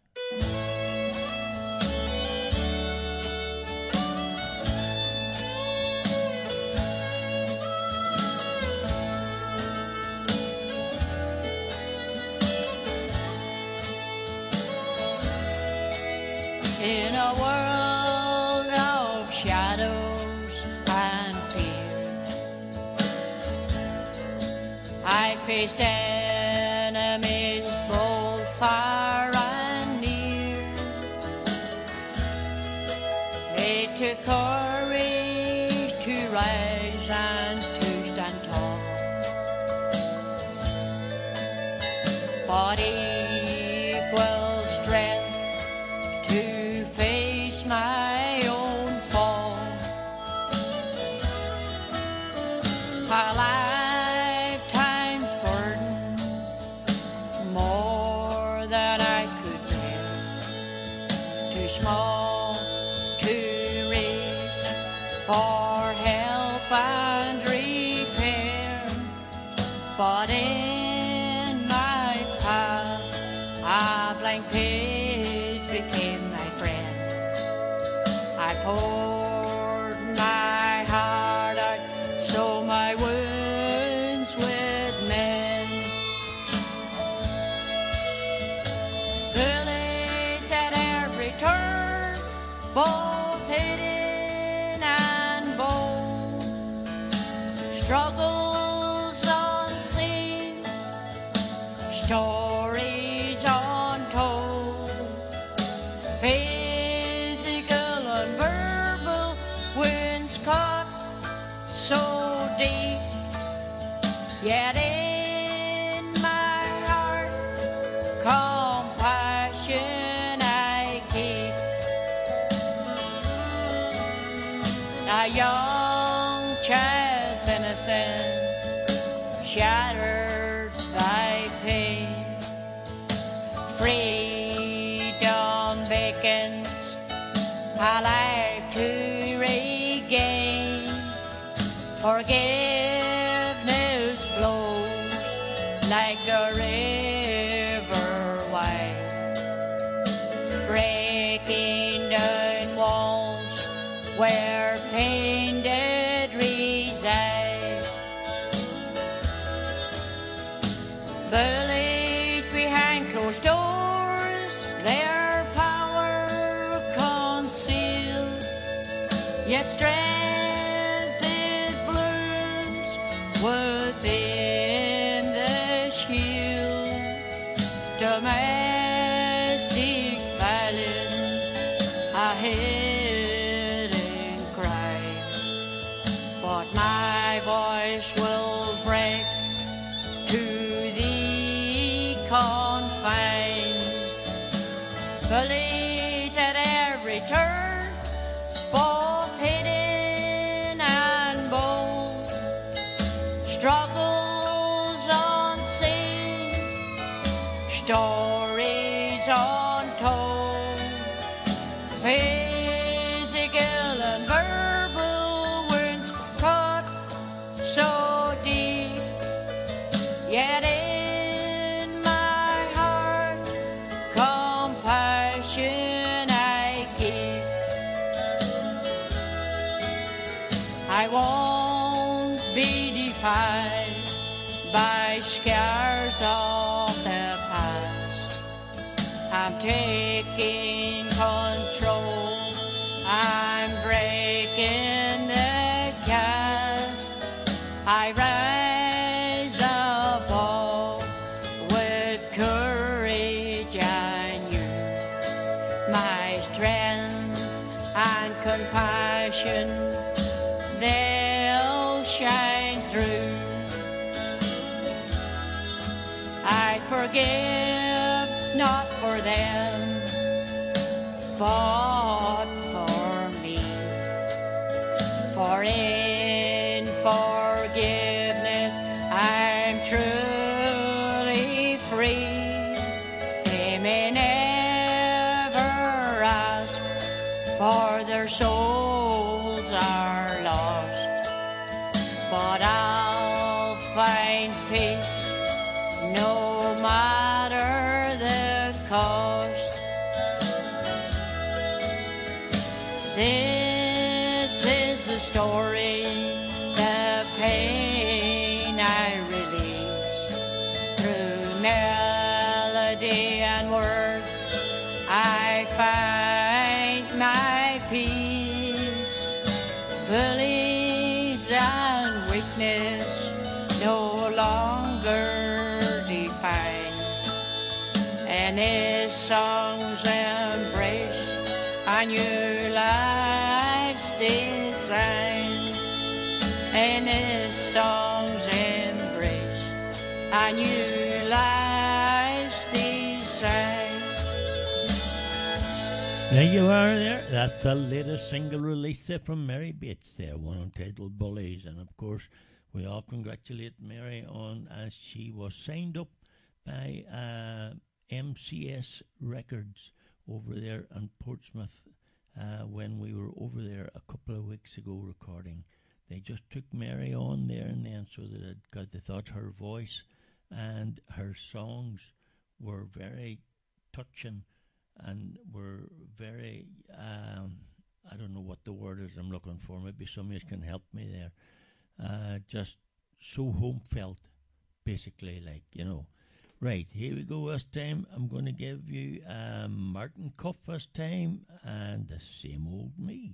in a world of shadows and fear. I faced enemies both far and near. It took courage to rise and to stand tall. But equal strength to face my own fall. A lifetime's burden, more than I could bear. Too small to reach for help and repair. But in my path, a blank page became my friend. I poured my heart out, so my wounds would mend. Bullies at every turn, both hidden and bold. Struggles unseen, stories untold. Physical and verbal wounds cut so deep, yet in my heart compassion I keep. A young child's innocent, shattered by pain. Freedom beckons, a life to regain. Forgiveness flows like the river wide, breaking down walls where pain did reside. Bullies behind closed doors, their power concealed, yet strength it blooms within the shield. Domestic violence, a hidden crime, but my voice will break to the confines. Bullies at every turn, both hidden and bold. Struggles unseen, stories untold. Physical and verbal wounds cut so deep, yet in my heart compassion I keep. I won't be defied by scars of the past. I'm taking control, I'm breaking the cast. I rise above with courage and you. My strength and compassion, they'll shine through. I forgive not for them, but for me. For in forgiveness I'm truly free. They may never ask, for their souls are lost, but I'll find peace no matter the cost. This is the story, the pain I release through melody and words I find fine, and his songs embrace a new life's design, and his songs embrace a new life's design. There you are there. That's the latest single release there from Mary Bates there, one entitled Bullies. And of course, we all congratulate Mary on as she was signed up by uh, M C S Records over there in Portsmouth uh, when we were over there a couple of weeks ago recording. They just took Mary on there and then so that because they thought her voice and her songs were very touching and were very, um, I don't know what the word is I'm looking for. Maybe somebody can help me there. Uh, just so home felt, basically, like, you know. Right, here we go this time. I'm going to give you um, Martin Cuff this time and The Same Old Me.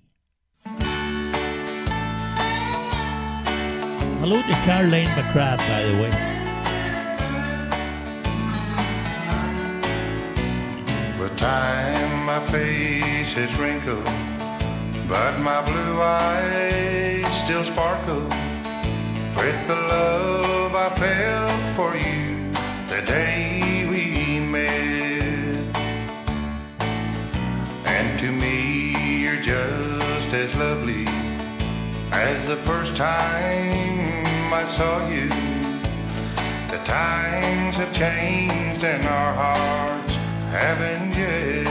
Hello to Caroline McCrabb, by the way. With time my face is wrinkled, but my blue eyes still sparkle with the love I felt for you the day we met. And to me you're just as lovely as the first time I saw you. The times have changed and our hearts haven't yet.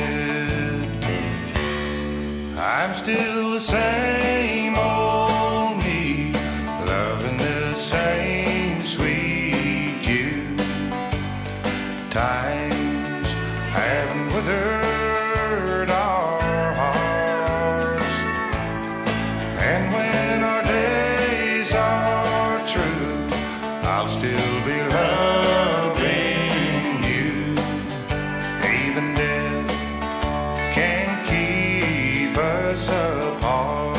I'm still the same old me, loving the same sweet you. Times haven't withered our hearts, and when our days are through, I'll still be loving you. Even death can't keep us apart.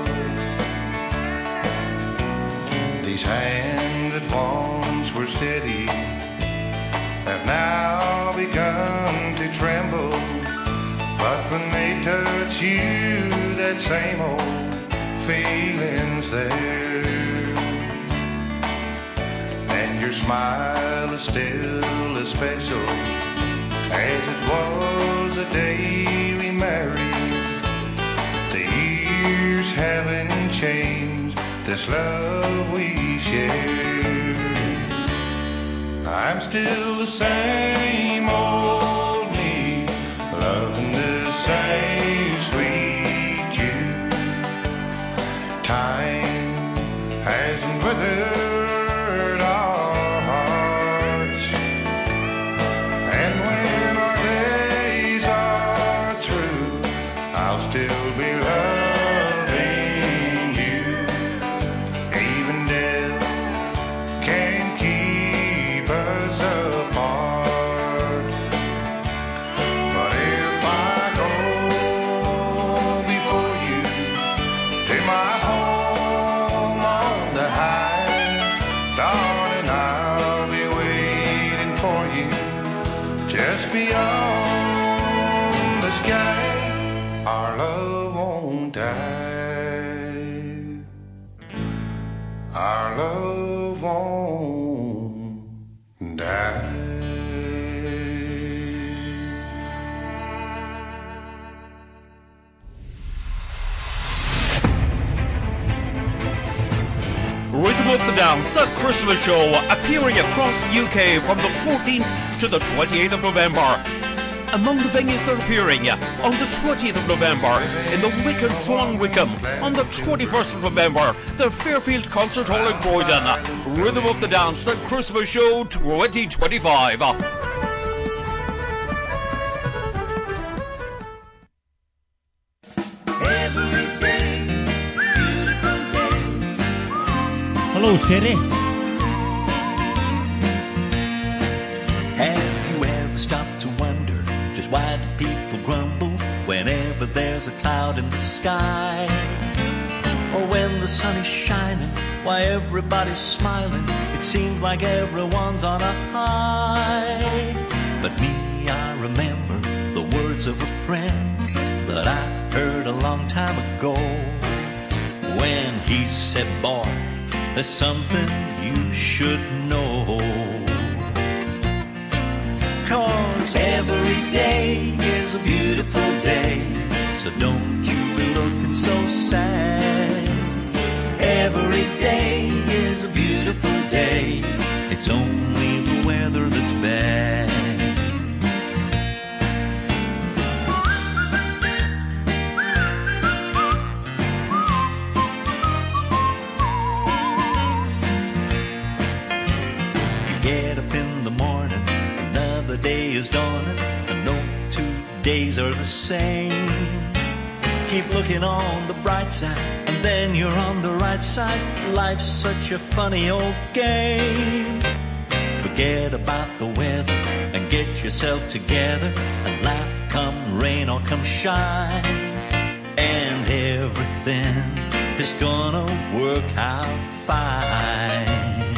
These hands that once were steady have now begun to tremble, but when they touch you, that same old feeling's there, and your smile is still as special as it was the day we married. The years haven't changed this love we share. I'm still the same old me, loving the same sweet you. Time hasn't withered our hearts, and when our days are through, I'll still be loving you. Even death can't keep us apart. But if I go before you to my home on the high, darling, I'll be waiting for you just beyond the sky. Our love won't die. Our love won't die. Rhythm of the Dance, the Christmas show, appearing across the U K from the fourteenth to the twenty-eighth of November. Among the venues that are appearing on the twentieth of November in the Wicken Swan Wickham, on the twenty-first of November, the Fairfield Concert Hall in Croydon. Rhythm of the Dance, the Christmas show twenty twenty-five. Hello, City. Have you ever stopped to wonder just why do people grumble whenever there's a cloud in the sky? Or when the sun is shining Why everybody's smiling, it seems like everyone's on a high. But me, I remember the words of a friend that I heard a long time ago, when he said, boy, there's something you should know. Cause every day is a beautiful day, so don't you be looking so sad. Every day is a beautiful day, it's only the weather that's bad. You get up in the morning, another day is dawning, and no two days are the same. Keep looking on the bright side, and then you're on the right side. Life's such a funny old game. Forget about the weather and get yourself together and laugh come rain or come shine, and everything is gonna work out fine.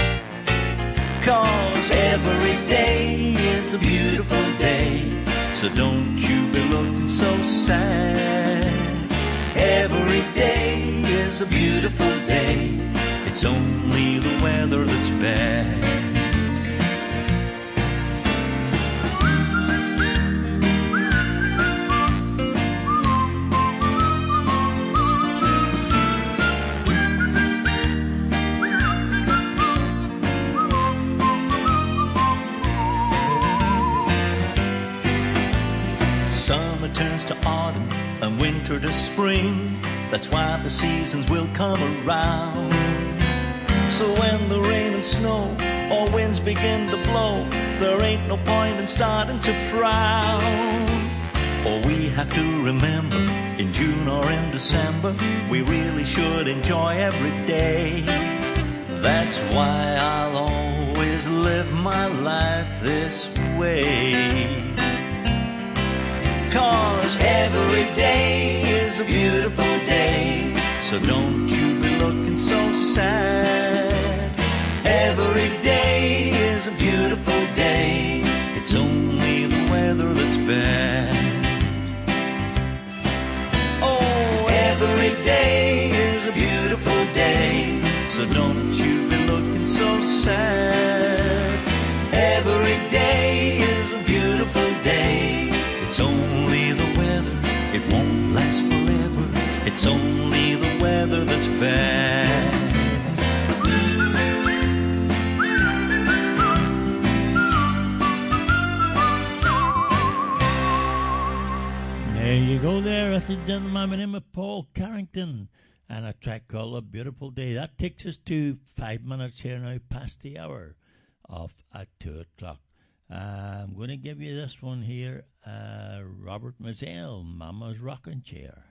Cause every day is a beautiful day, so don't you be looking so sad. Every day is a beautiful day, it's only the weather that's bad. Summer turns to autumn and winter to spring, that's why the seasons will come around. So when the rain and snow or winds begin to blow, there ain't no point in starting to frown. Or we have to remember, in June or in December, we really should enjoy every day. That's why I'll always live my life this way. Cause every day is a beautiful day, so don't you be looking so sad. Every day is a beautiful day, it's only the weather that's bad. Oh, every day is a beautiful day, so don't you be looking so sad. Every day is a beautiful day, it's only the weather, it won't last forever, it's only the weather that's bad. There you go there, that's it, gentlemen. My name is Paul Carrington, and a track called A Beautiful Day. That takes us to five minutes here now past the hour of at two o'clock. Uh, I'm going to give you this one here, uh, Robert Mazzell, Mama's Rocking Chair.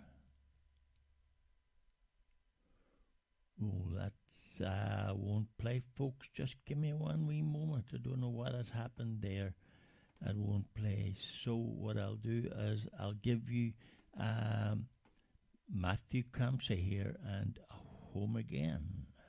Oh, that's, uh, won't play, folks. Just give me one wee moment. I don't know what has happened there. It won't play. So what I'll do is I'll give you um, Matthew Campsey here and Home Again.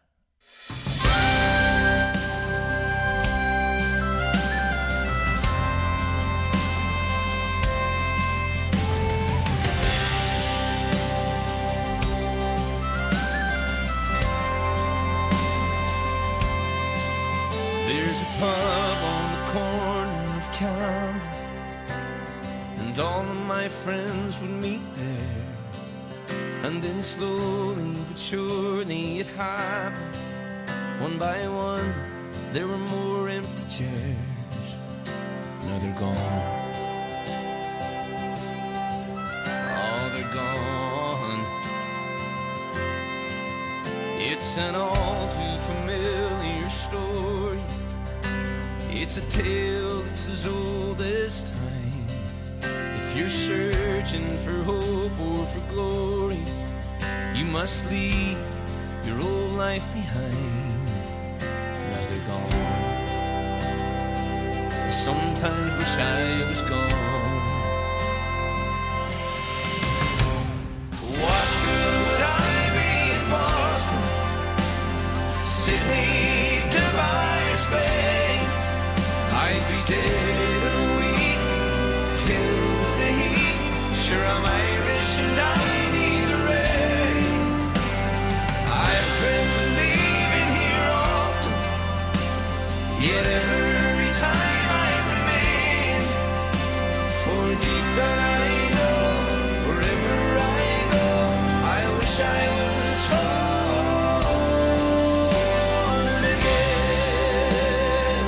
There's a pub on the corner of Camden, and all of my friends would meet there. And then slowly but surely it happened. One by one there were more empty chairs. Now they're gone. Oh, they're gone. It's an all too familiar story. It's a tale that's as old as time. If you're searching for hope or for glory, you must leave your old life behind. Now they're gone. I sometimes wish I was gone. What good would I be in Boston be dead in a week, killed with the heat. Sure, I'm Irish and I need the rain. I've dreamt of leaving here often, yet every time I remain. For deep down I know, wherever I go, I wish I was home again.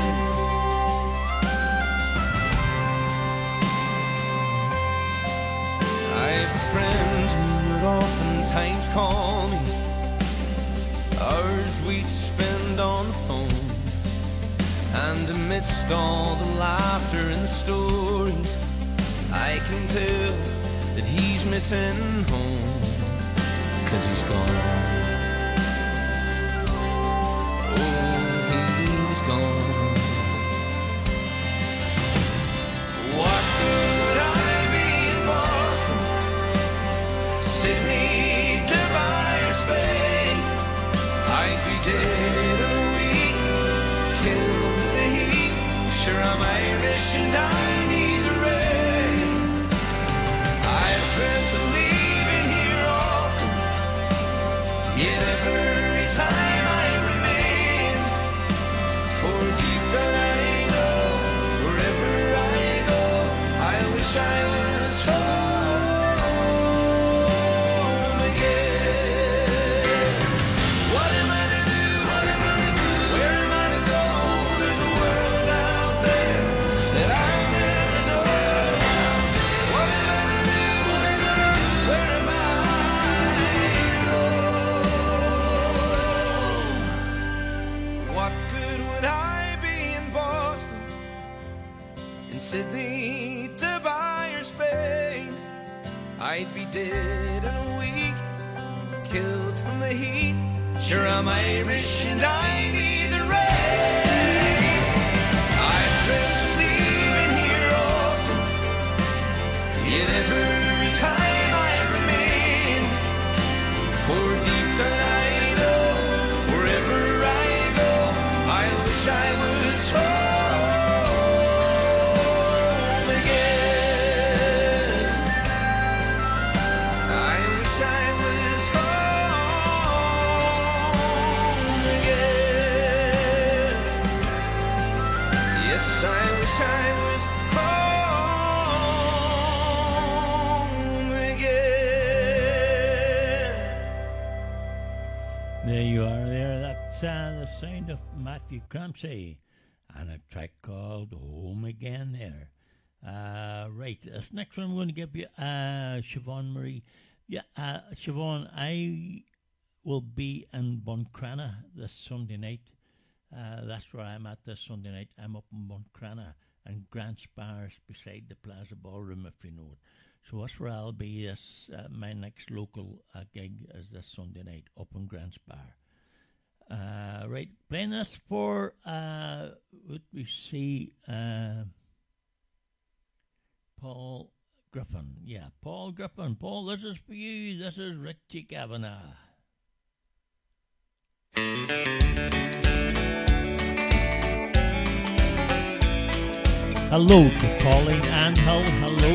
I have a friend who would oftentimes call me. Hours we'd spend on the phone, and amidst all the laughter and the stories, I can tell that he's missing home, 'cause he's gone. Oh, he's gone. What good would I be in Boston, Sydney, Dubai or Spain? I'd be dead in a week, killed with the heat. Sure, I'm Irish and I need the rain. I've dreamt of leaving here often, yet every time I remain. For deep down I know, wherever I go, I wish I was home again. What am I to do? What am I to do? Where am I to go? There's a world out there that I'll never know. What am I to do? What am I to do? Where am I to go? What good would I be in Boston, in Sydney, Dubai or Spain? I'd be dead in a week, killed from the heat. Sure, I'm Irish and I need the rain. I've dreamt of leaving here often, yet every time I remain. For deep down I know, wherever I go, I wish I was home again. I wish I was home again. Yes, I wish I was home again. There you are there. That's uh, the sound of Matthew Crampsey and a track called Home Again there. Uh, right, this next one I'm going to give you uh, Siobhan Marie. Yeah, uh, Siobhan, I will be in Buncrana this Sunday night. Uh, that's where I'm at this Sunday night. I'm up in Buncrana and Grant's Bars beside the Plaza Ballroom, if you know it. So that's where I'll be. This, uh, my next local uh, gig is this Sunday night up in Grant's Bar. Uh, right, playing this for, uh, what we see, uh, Paul Griffin. Yeah, Paul Griffin. Paul, this is for you. This is Richie Kavanagh. Hello to Colleen Anhill. Hello.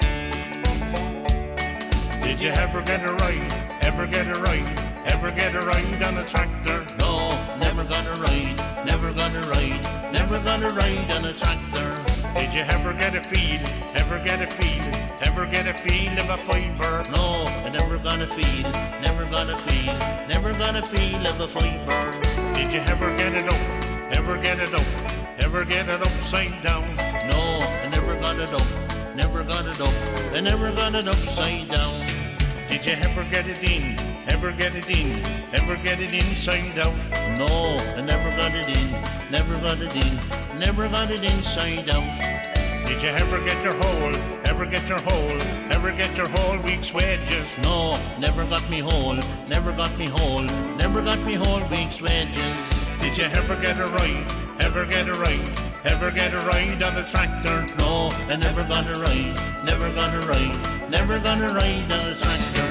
Did you ever get a ride? Ever get a ride? Ever get a ride on a tractor? No, never gonna ride, never gonna ride, never gonna ride on a tractor. Did you ever get a feed? Ever get a feed? Ever get a feed of a fiver? No, I never gonna feed, never gonna feed, never gonna feed of a fiver. Did you ever get it up? Ever get it up? Ever get it upside down? No, I never got it up, never got it up, I never got it upside down. Did you ever get it in? Ever get it in? Ever get it inside out? No, I never got it in, never got it in, never got it inside out. Did you ever get your hole? Ever get your hole? Ever get your whole week's wages? No, never got me whole, never got me whole, never got me whole week's wages. Did you ever get a ride? Ever get a ride? Ever get a ride on a tractor? No, I never got a ride, never got a ride, never got a ride on a tractor.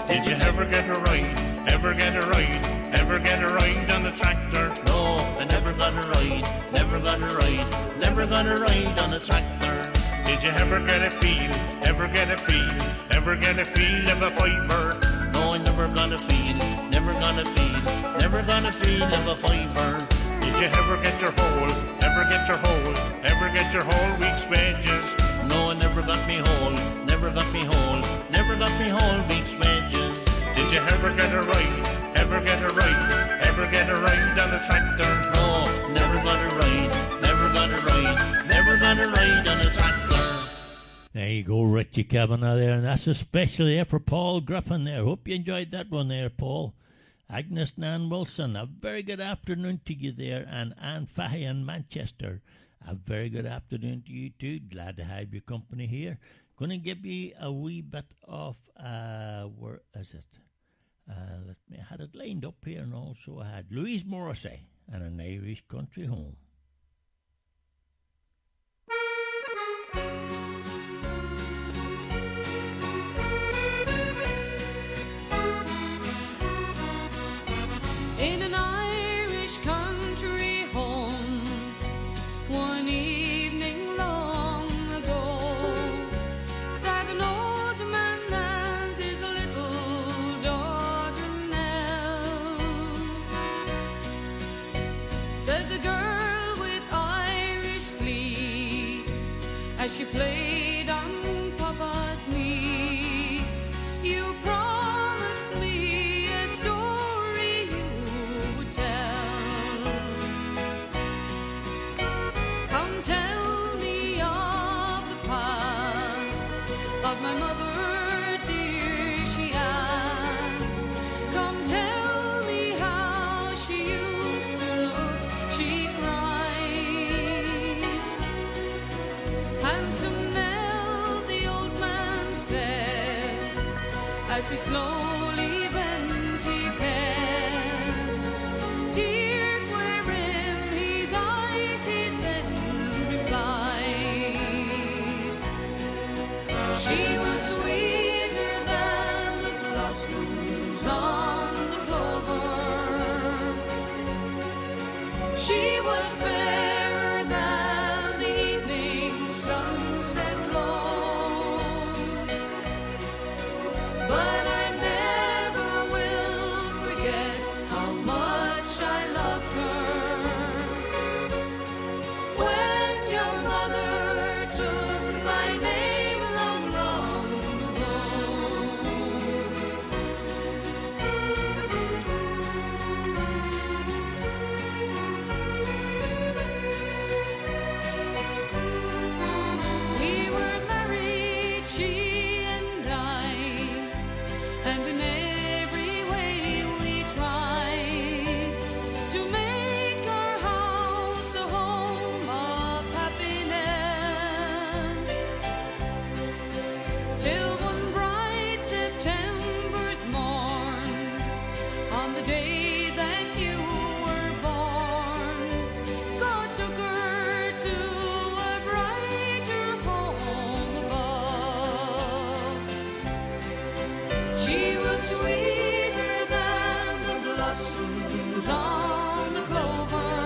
Did you ever get a ride, ever get a ride, ever get a ride on a tractor? No, I never got a ride, never got a ride, never got a ride on a tractor. Did you ever get a feel, ever get a feel, ever get a feel of a fiver? No, I never got a feel, never got a feel, never got a feel of a fiver. Did you ever get your whole, ever get your whole, ever get your whole week's wages? No, I never got me whole, never got me whole, never got me whole week's wages. Did you ever get a ride, ever get a ride, ever get a ride on a tractor? No, never got a ride, never got a ride, never got a ride on a tractor. There you go, Richie Kavanagh there, and that's especially there for Paul Griffin there. Hope you enjoyed that one there, Paul. Agnes Nan Wilson, a very good afternoon to you there, and Anne Fahy in Manchester. A very good afternoon to you too. Glad to have your company here. Going to give you a wee bit of, uh, where is it? Uh, let me, I had it lined up here, and also I had Louise Morrissey and An Irish Country Home. In an Irish country home, one evening long ago, sat an old man and his little daughter Nell. Said the girl with Irish glee, as she played on Papa's knee, "You promised me a story you would tell. Come tell me of the past, of my mother dear," she asked. "Come tell me how she used to look," she cried. "Handsome Nell," the old man said, as he slowly bent his head. Tears were in his eyes, he then replied. "She was sweeter than the blossoms on the clover. She was fairer than the evening sunset glow. But I never will forget how much I loved her. When your mother took my name long, long ago." We were married, she and I, and in every way we tried to make our house a home of happiness. Till one bright September's morn, on the day that you were born, God took her to a brighter home above. She was sweeter than the blossoms on the clover.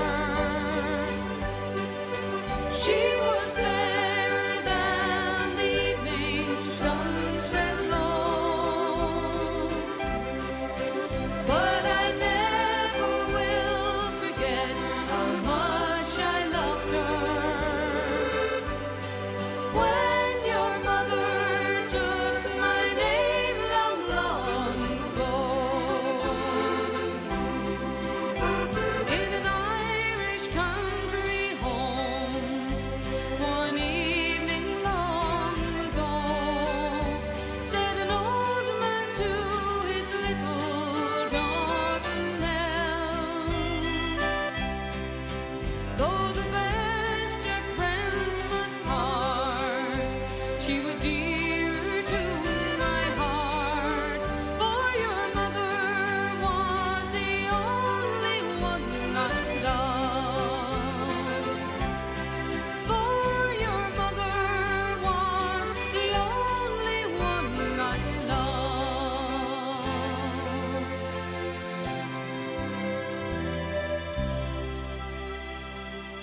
She was fairer than the evening sunset glow. But I never will forget how much I loved her. When your mother took my name long, long ago.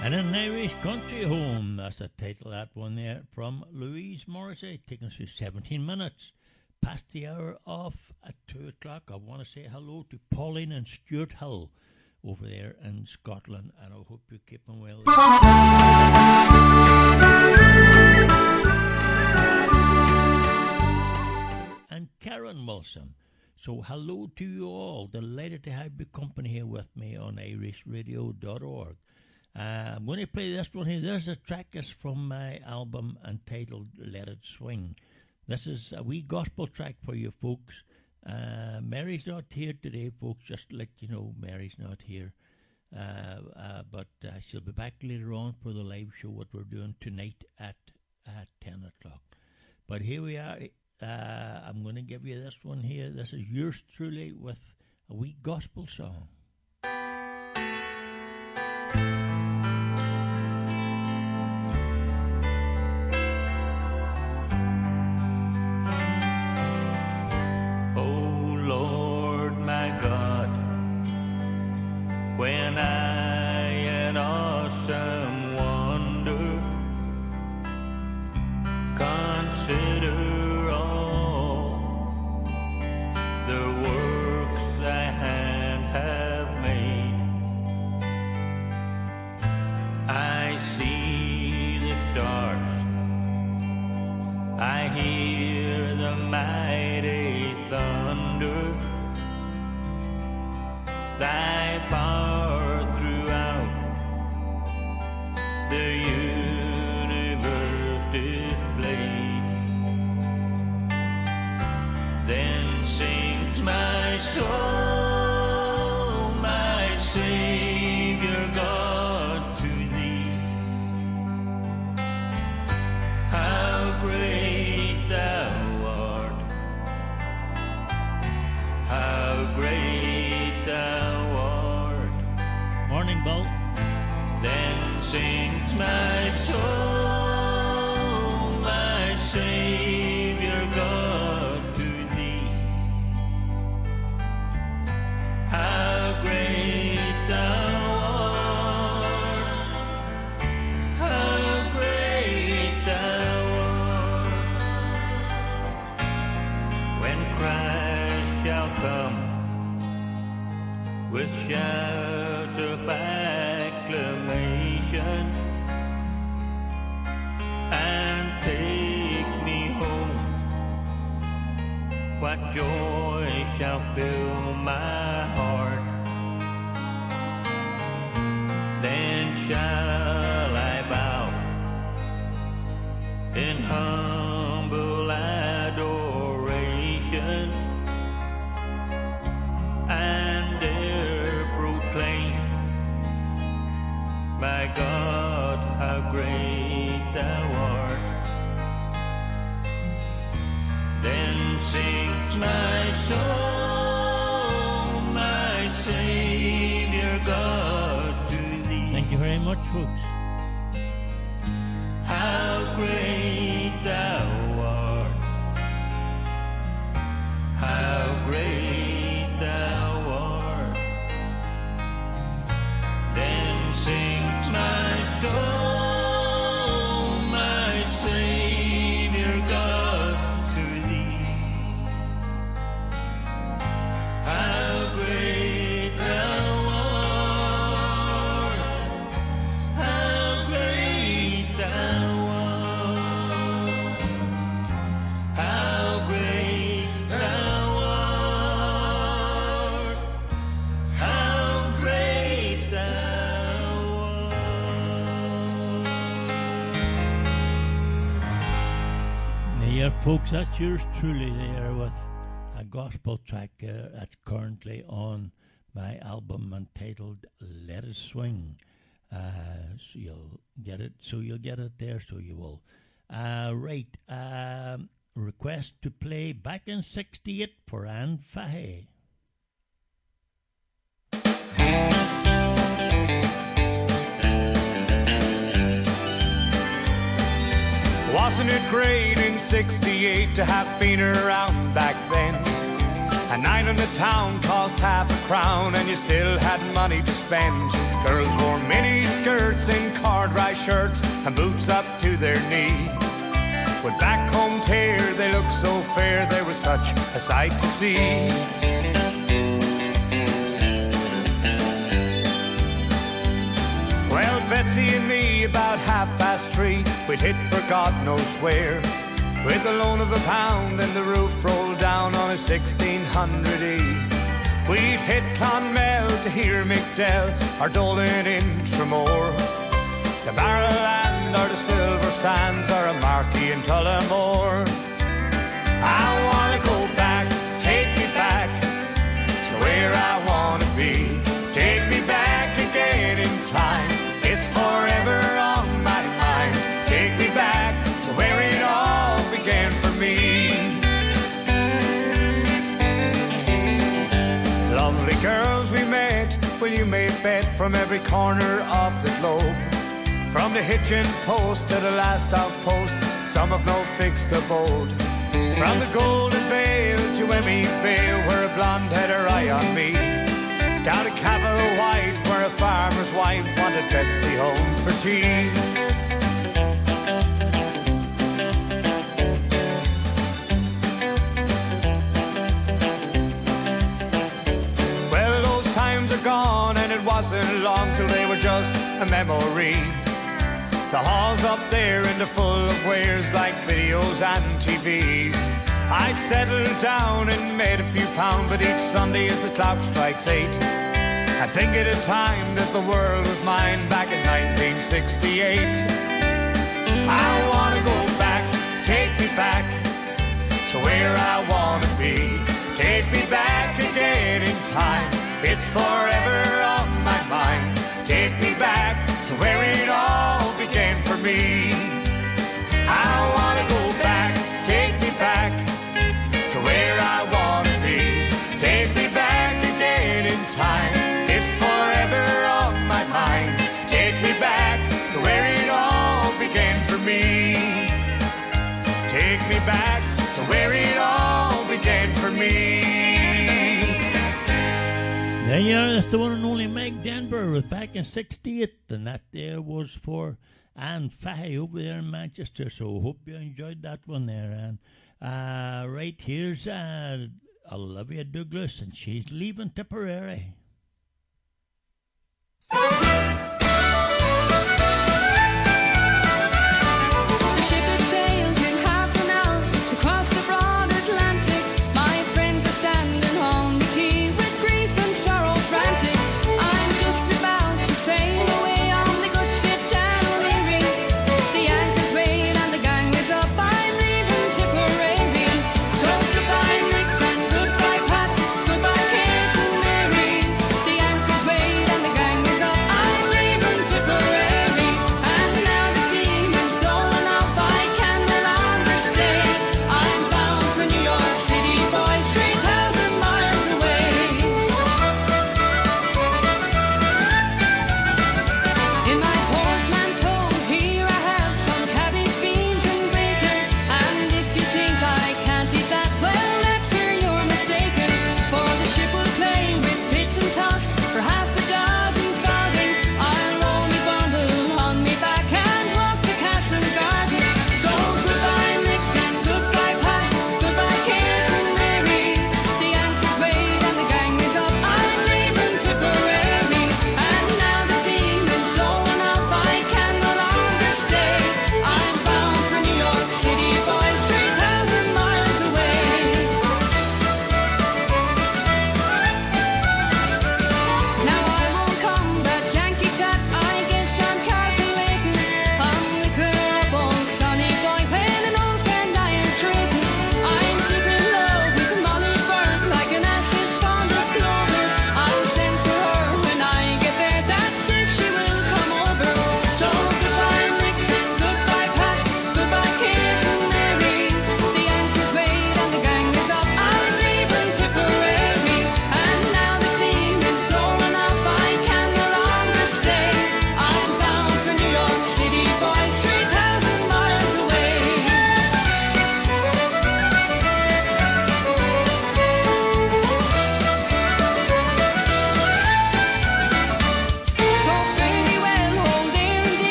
And an Irish country home, that's the title of that one there, from Louise Morrissey, taking us through seventeen minutes. Past the hour off at two o'clock. I want to say hello to Pauline and Stuart Hill over there in Scotland, and I hope you're keeping well. And Karen Wilson. So hello to you all. Delighted to have your company here with me on irish radio dot org. Uh, I'm going to play this one here. There's a track that's from my album entitled Let It Swing. This is a wee gospel track for you folks. Uh, Mary's not here today, folks, just to let you know Mary's not here. Uh, uh, but uh, she'll be back later on for the live show, what we're doing tonight at, at ten o'clock. But here we are. Uh, I'm going to give you this one here. This is yours truly with a wee gospel song. When I in awesome wonder consider all the works thy hand have made, I see the stars, I hear the mighty thunder, thy power throughout the universe displayed. Then sings my soul, my Savior God, to thee. How great thou art, how great thou art. Morning, Bill. Then sings my soul, my Savior God, to thee. How great thou art, how great thou art. When Christ shall come with shouts of acclamation and take me home, what joy shall fill my heart. Then shall I bow in humble adoration and dare proclaim, my God, how great thou art. Then sings my soul, my Savior God, to thee. Thank you very much, folks. How great thou art, how great thou art. Then sings my soul, my Savior God, to thee. How great thou art, how great thou art, how great thou art, how great thou art. There, folks, that's yours truly there with a gospel track uh, that's currently on my album entitled Let It Swing. Uh, so you'll get it, so you'll get it there, so you will. Uh, right, um, request to play Back in sixty-eight for Anne Fahey. Wasn't it great in sixty-eight to have been around back then? A night in the town cost half a crown and you still had money to spend. Girls wore mini skirts and corduroy shirts and boots up to their knee. But back home here they looked so fair, they were such a sight to see. Well, Betsy and me, about half past three, we'd hit for God knows where, with the loan of a pound and the roof rolled down on a sixteen hundred E. We'd hit Clonmel to hear McDell or Dolan in Tremore, the Barrowland or the Silver Sands or a Marquee in Tullamore. I wanna go back, take me back to where I wanna be. Take me back again in time, it's forever on my mind. Take me back to where it all began for me. Lovely girls we met when you made bet from every corner of the globe. From the hitching post to the last outpost, some have no fixed abode. From the Golden Vale to Emmy Vale, where a blonde had her eye on me. Down to Cavill White, where a farmer's wife wanted Betsy home for tea. Well, those times are gone, and it wasn't long till they were just a memory. The halls up there and they're full of wares like videos and T Vs. I've settled down and made a few pounds, but each Sunday as the clock strikes eight, I think of the time that the world was mine back in nineteen sixty-eight. I wanna go back, take me back to where I wanna be. Take me back again in time, it's forever on my mind. Take me back to where it all began for me. I wanna go back, take me back to where I wanna be. Take me back again in time, it's forever on my mind. Take me back to where it all began for me. Take me back to where it all began for me. There you are, that's the one and only Meg Denver was back in sixty-eight, and that there was for Anne Fahey over there in Manchester, so hope you enjoyed that one there. And uh, right here's uh, Olivia Douglas, and she's leaving Tipperary. The ship it sails in half an hour to cross the broad Atlantic. My friends are standing on the quay with grief and sorrow frantic. I'm just about to sail away on the good ship Dan O'Leary. The anchor's weighed and the gangway's up. I'm leaving Tipperary. So goodbye Nick and goodbye Pat, goodbye Kate and Mary.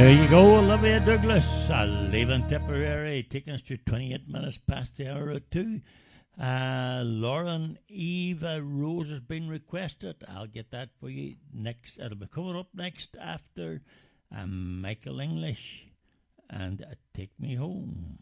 There you go, Olivia Douglas, uh, leaving Tipperary, taking us to twenty-eight minutes past the hour or two. Uh, Lauren Eva Rose has been requested. I'll get that for you next. It'll be coming up next after um, Michael English and uh, Take Me Home.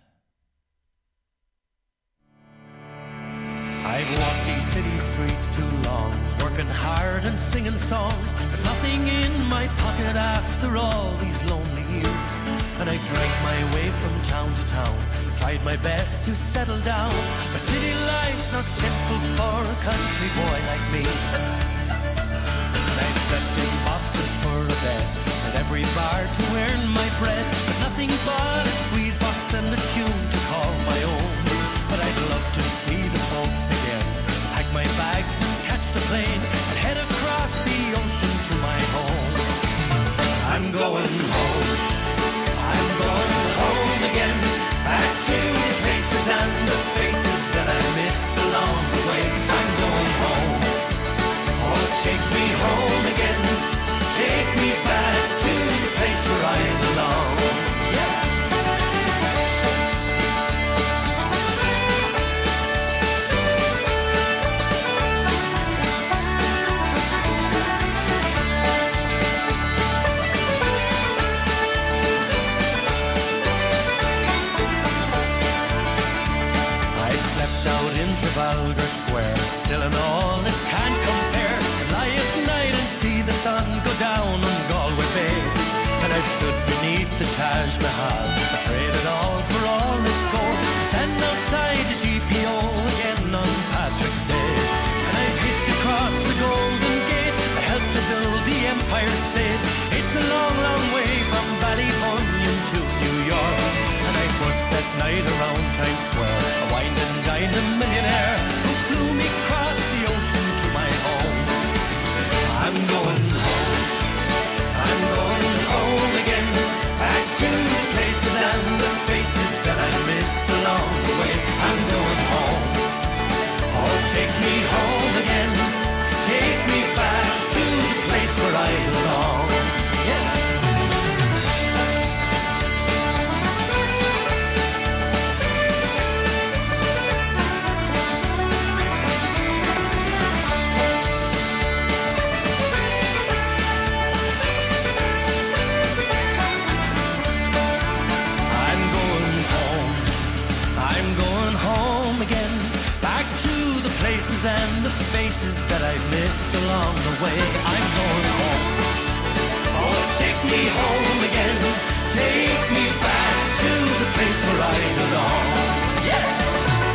I've walked these city streets too long, working hard and singing songs, but nothing in my pocket after all these lonely years. And I've dragged my way from town to town, tried my best to settle down, but city life's not simple for a country boy like me. And I've slept in boxes for a bed, at every bar to earn my bread, but nothing but a squeeze box and a tune to call my own. But I'd love to see the folks again, pack my bags and catch the plane, and head across the ocean to my home. I'm going home, I'm going home again, back to the places and the faces that I missed along the way. I'm going home, oh take me home again, take me back to the place where I belong. Yeah. Trafalgar Square, still in all it can't compare to lie at night and see the sun go down on Galway Bay. And I've stood beneath the Taj Mahal, I traded all for all its gold, to stand outside the G P O again on Patrick's Day. And I've hitched across the Golden Gate, I helped to build the Empire State. It's a long, long way from Ballybunion to New York. And I busked that night around Times Square, a wine and dine a millionaire who flew me across the ocean to my home. I'm going home, I'm going home again, back to the places and the faces that I missed along the way. I'm going home, oh take me home again, take me back to the place where I belong. Yeah. And the faces that I've missed along the way. I'm going home, oh take me home again, take me back to the place where I belong. Yeah.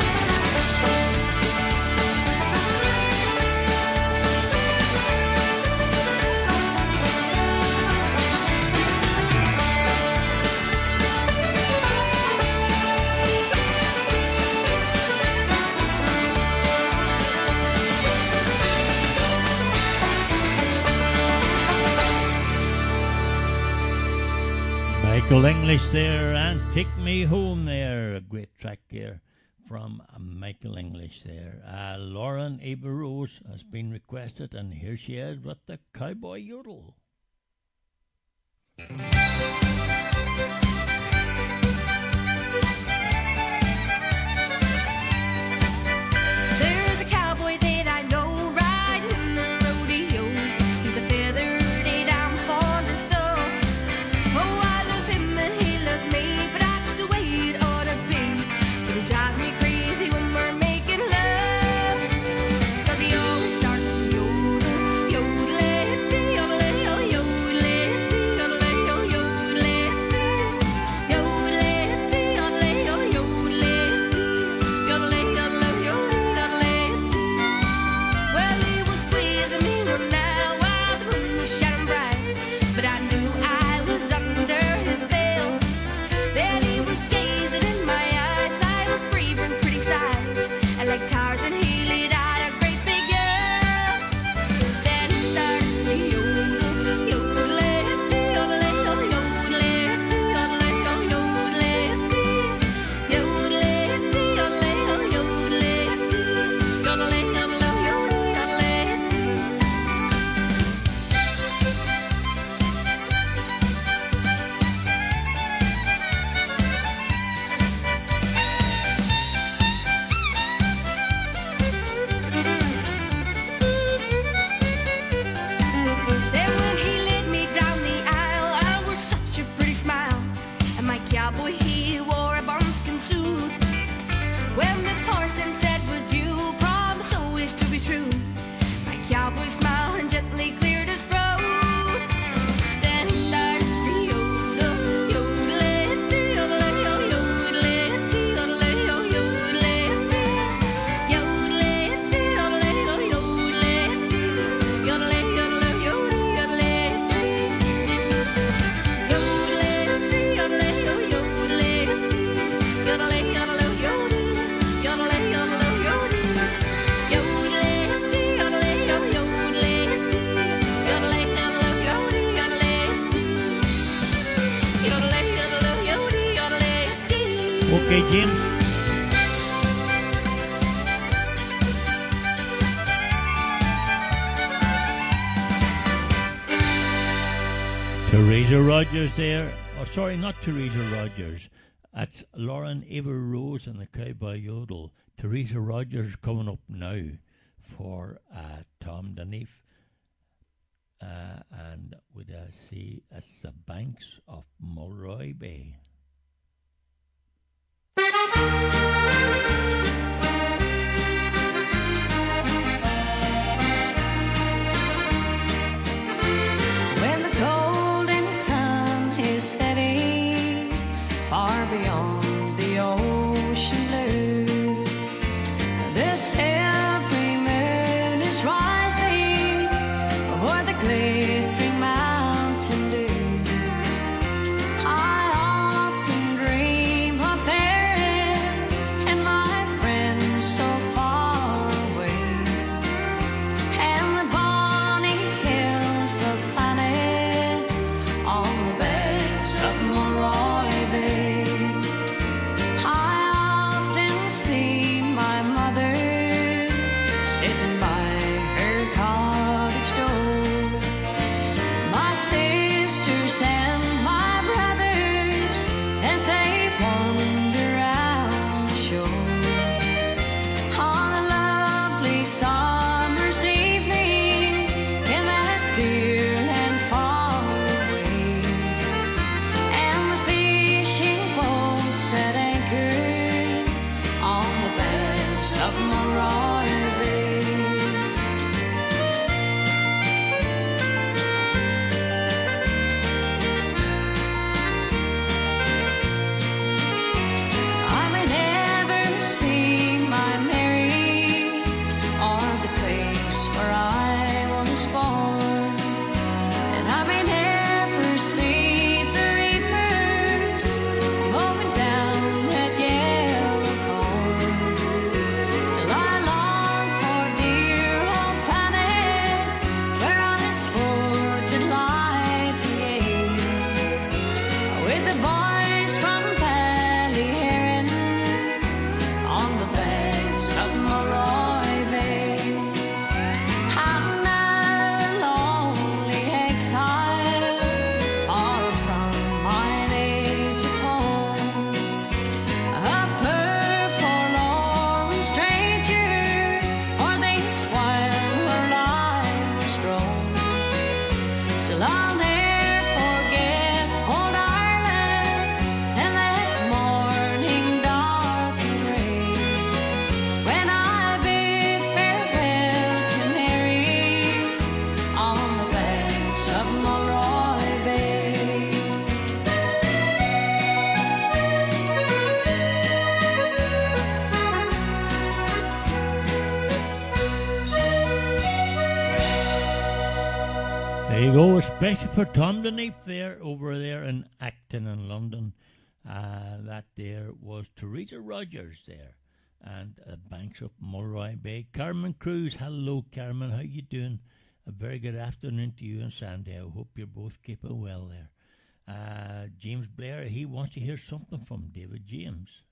Michael English there, and Take Me Home there. A great track there from uh, Michael English there. Uh, Lauren Eva Rose has been requested, and here she is with the Cowboy Yodel. There's a cowboy that I know riding in the rodeo. He's a feather that I'm fond of stuff. Oh, I love him and he loves me, but that's the way it ought to be. But he drives me crazy when we're making love, 'cause he always starts to yodel, yodel, yodel, yodel, yodel, yodel, yodel. Okay, James. Teresa Rogers there. Oh, sorry, not Teresa Rogers. That's Lauren Eva Rose and the Cowboy Yodel. Teresa Rogers coming up now for uh, Tom Duneath. Uh, and with uh, see it's the banks of Mulroy Bay. When the golden sun is setting far beyond the ocean blue, the silvery moon is rising o'er the glittering mountain dew. I often dream of Erin and my friends so far away, and the bonny hills of Thanet on the banks of Mulroy Bay. I often see my mother sitting by her cottage door, my sisters and my brothers as they wander round the shore. On a lovely summer's evening in that dear land far away, and the fishing boats at anchor on the banks of Mulroy Bay. I may never see my Mary or the place where I was born, and I may never see the reapers mowing down that yellow corn. Still I long for dear old Thanet, where I sported light and gay with the boys from Ballyheron on the banks of Mulroy Bay. I'm now a lonely exile, far from my native home, a poor forlorn stranger o'er these wild where I was grown. Still I'll ne'er forget old Ireland and that morning dark and gray, when I bid farewell to Mary on the banks of Mulroy Bay. There you go, especially for Tom Duneath there, over there in Acton in London. Uh, that there was Teresa Rogers there, and uh, banks of Mulroy Bay. Carmen Cruz, hello Carmen, how you doing? A very good afternoon to you and Sandy. I hope you're both keeping well there. Uh, James Blair, he wants to hear something from David James.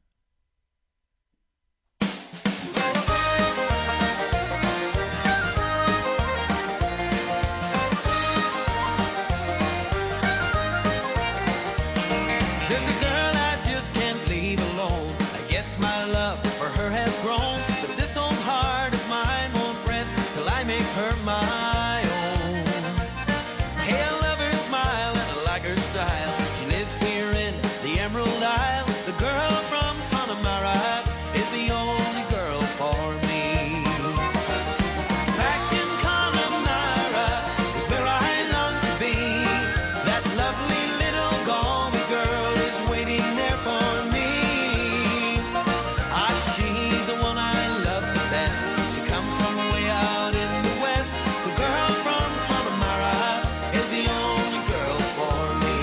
There's a girl I just can't leave alone. I guess my love for her has grown, but this old heart of mine won't rest till I make her my own. Hey, I love her smile and I like her style. She lives here in the Emerald Isle. The girl from Connemara is the only girl for me. Back in Connemara is where I long to be. That lovely little Galway girl is waiting there for me. Ah, she's the one I love the best. She comes from way out in the west. The girl from Connemara is the only girl for me.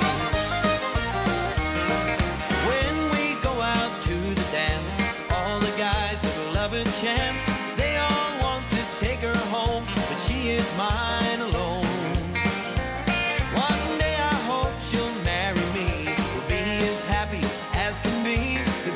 When we go out to the dance, all the guys would love a chance. They all want to take her home, but she is mine alone. One day I hope she'll marry me. We'll be as happy as can be. The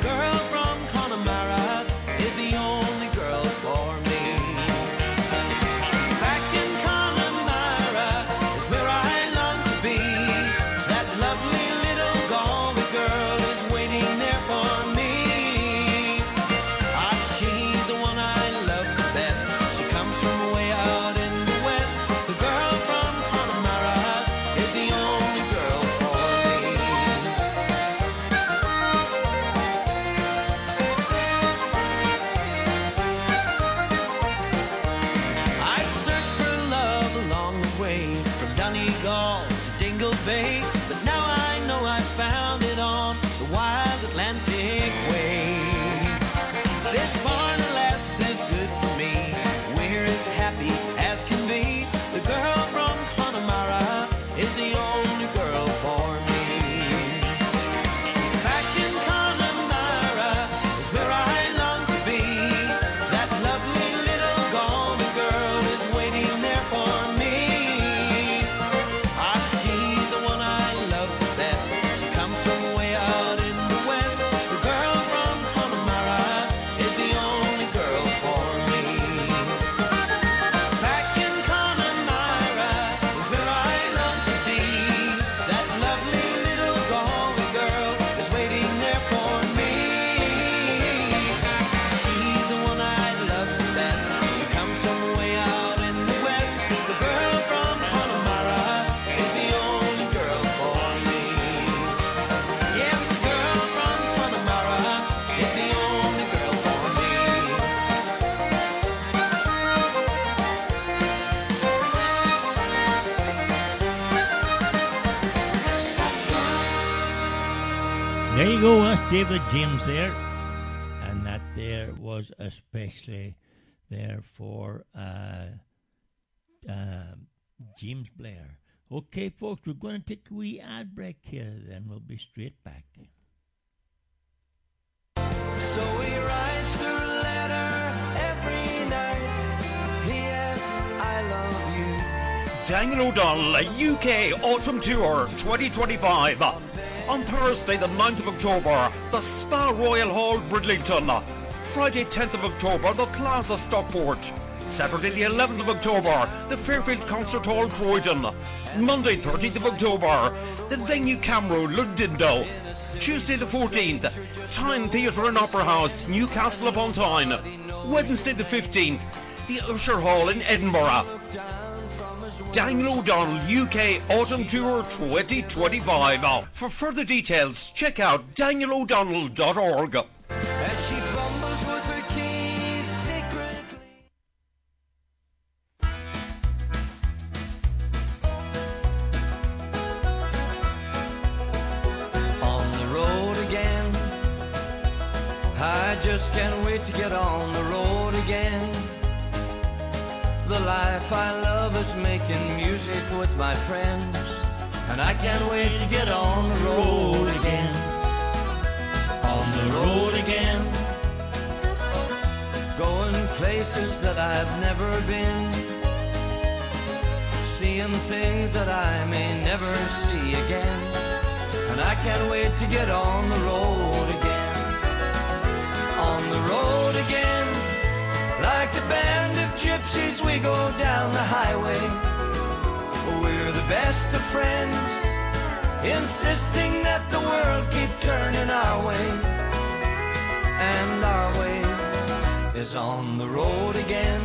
as happy as can be. The girl from Connemara is the only girl for me. Back in Connemara is where I long to be. That lovely little Galway girl is waiting there for me. Ah, she's the one I love the best. She comes from way out in the west. The girl from Connemara is the only girl for me. Back in Connemara is where I long to be. That lovely little Galway girl is waiting there for me. She's the one I love the best. She comes from way out in the west. The girl from Connemara is the only girl for me. Yes, the girl from Connemara is the only girl for me. There you go, that's David James there. And that there was especially there for uh, uh, James Blair. Okay, folks, we're going to take a wee ad break here, then we'll be straight back. So he writes her a letter every night. P S I love you. Daniel O'Donnell, U K Autumn Tour twenty twenty-five. On Thursday, the ninth of October, the Spa Royal Hall, Bridlington. Friday, tenth of October, the Plaza, Stockport. Saturday, the eleventh of October, the Fairfield Concert Hall, Croydon. Monday, thirteenth of October, the Venue Camero, Lugdindo. Tuesday, the fourteenth, Tyne Theatre and Opera House, Newcastle upon Tyne. Wednesday, the fifteenth, the Usher Hall in Edinburgh. Daniel O'Donnell, U K Autumn Tour twenty twenty-five. For further details, check out daniel o'donnell dot org. As she fumbles with her keys secretly. On the road again. I just can't wait to get on the road again. The life I love is making music with my friends, and I can't wait to get on the road again. On the road again. Going places that I've never been, seeing things that I may never see again, and I can't wait to get on the road again. On the road again. Like a band of gypsies we go down the highway. We're the best of friends, insisting that the world keep turning our way. And our way is on the road again.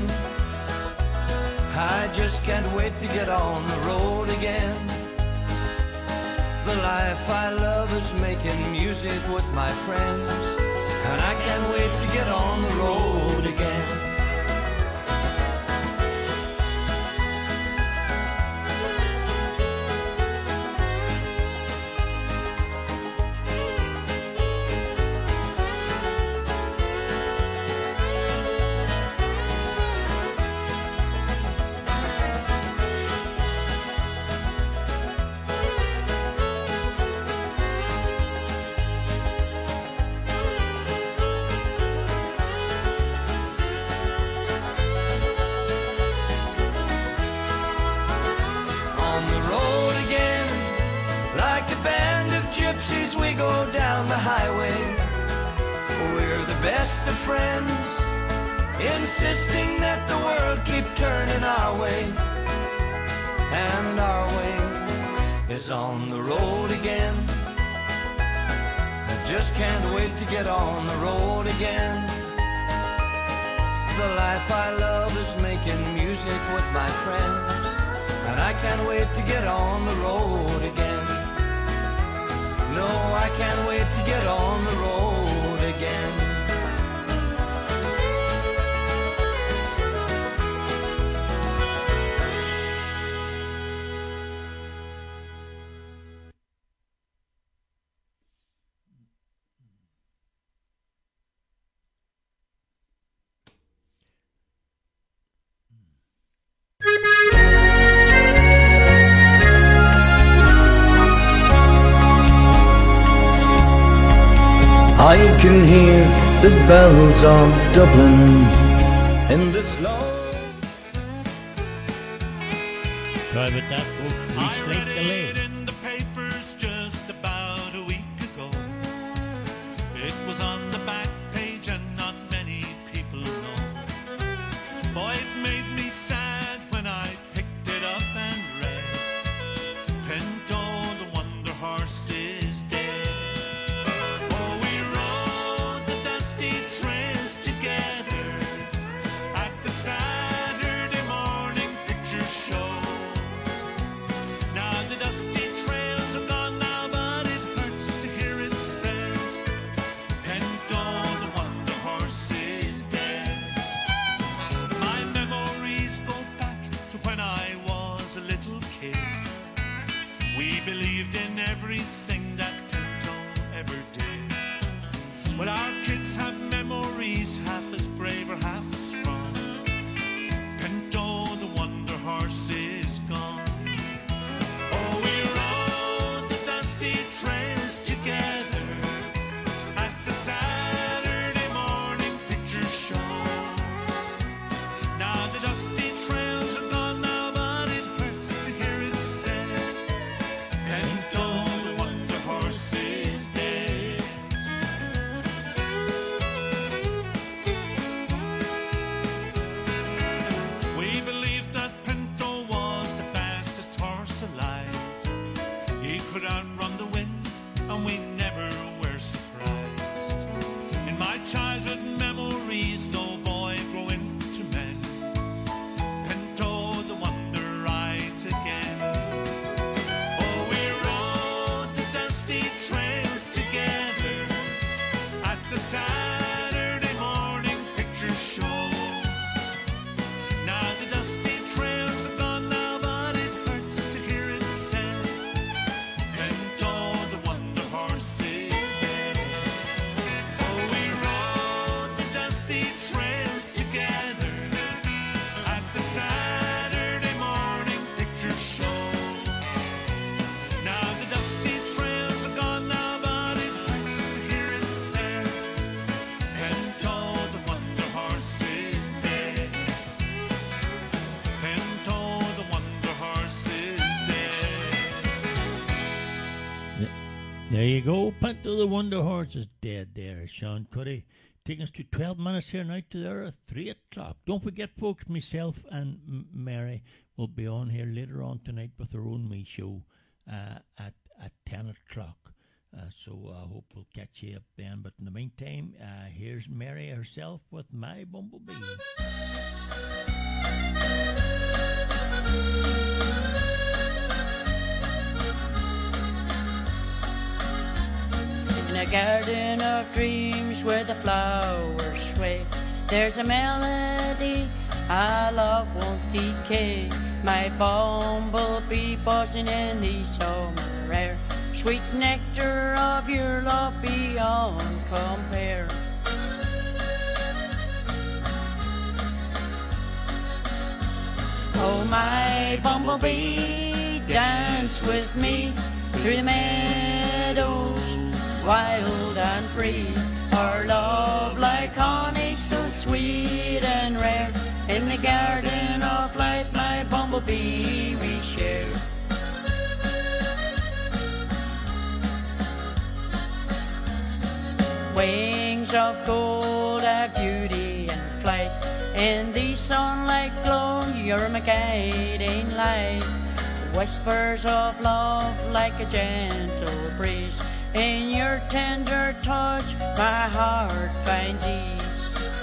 I just can't wait to get on the road again. The life I love is making music with my friends, and I can't wait to get on the road again. Gypsies, we go down the highway. We're the best of friends, insisting that the world keep turning our way. And our way is on the road again. I just can't wait to get on the road again. The life I love is making music with my friends, and I can't wait to get on the road again. No, I can't wait to get on the road again. can hear the bells of Dublin in the slow. Sorry about that, folks. We I read snaked the lake. it in the papers just about a week ago. It was on the back page and not many people know. Boy, it made me sad when I picked it up and read. Pinto, the wonder horse, is dead. Oh, we rode the dusty trails together at the Saturday morning picture shows. Now the dusty trails are gone now, but it hurts to hear it said. Pinto, the wonder horse, is dead. My memories go back to when I was a little kid. We believed in everything that Pinto ever did. But our kids have memories half as brave or half as strong. Pinto, the wonder horse, is gone. Oh, we rode the dusty trails together at the Saturday morning picture shows. Now the dusty trails are gone now, but it hurts to hear it said. Pinto, the wonder horse, is dead. We believed that Pinto was the fastest horse alive. He could outrun the wind, and we never were surprised. In my childhood memories, though boy grow into men, Pinto, the wonder, rides again. Oh, we rode the dusty trails together at the Saturday morning picture shows. Now the dusty trails are gone now, but it hurts to hear it said. Pinto, the wonder horse, is dead. Oh, we rode the dusty trails together at the Saturday morning picture shows. Now the dusty trails are gone now, but it hurts to hear it said. Pinto, the wonder horse, is dead. Pinto, the wonder horse, is dead. There you go. Pinto, the wonder horse, is dead there. Sean Cuddy taking us to twelve minutes here now to there at three o'clock. Don't forget, folks, myself and M- Mary will be on here later on tonight with our own wee show uh, at, at ten o'clock. Uh, so I hope we'll catch you up then. But in the meantime, uh, here's Mary herself with My Bumblebee. In a garden of dreams where the flowers sway, there's a melody our love won't decay. My bumblebee buzzing in the summer air, sweet nectar of your love beyond compare. Oh, my bumblebee, dance with me through the meadows, wild and free. Our love like honey, so sweet and rare, in the garden of life, my bumblebee, we share. Wings of gold, a beauty and flight, in the sunlight glow, you're my guiding light. Whispers of love like a gentle breeze, in your tender touch my heart finds ease.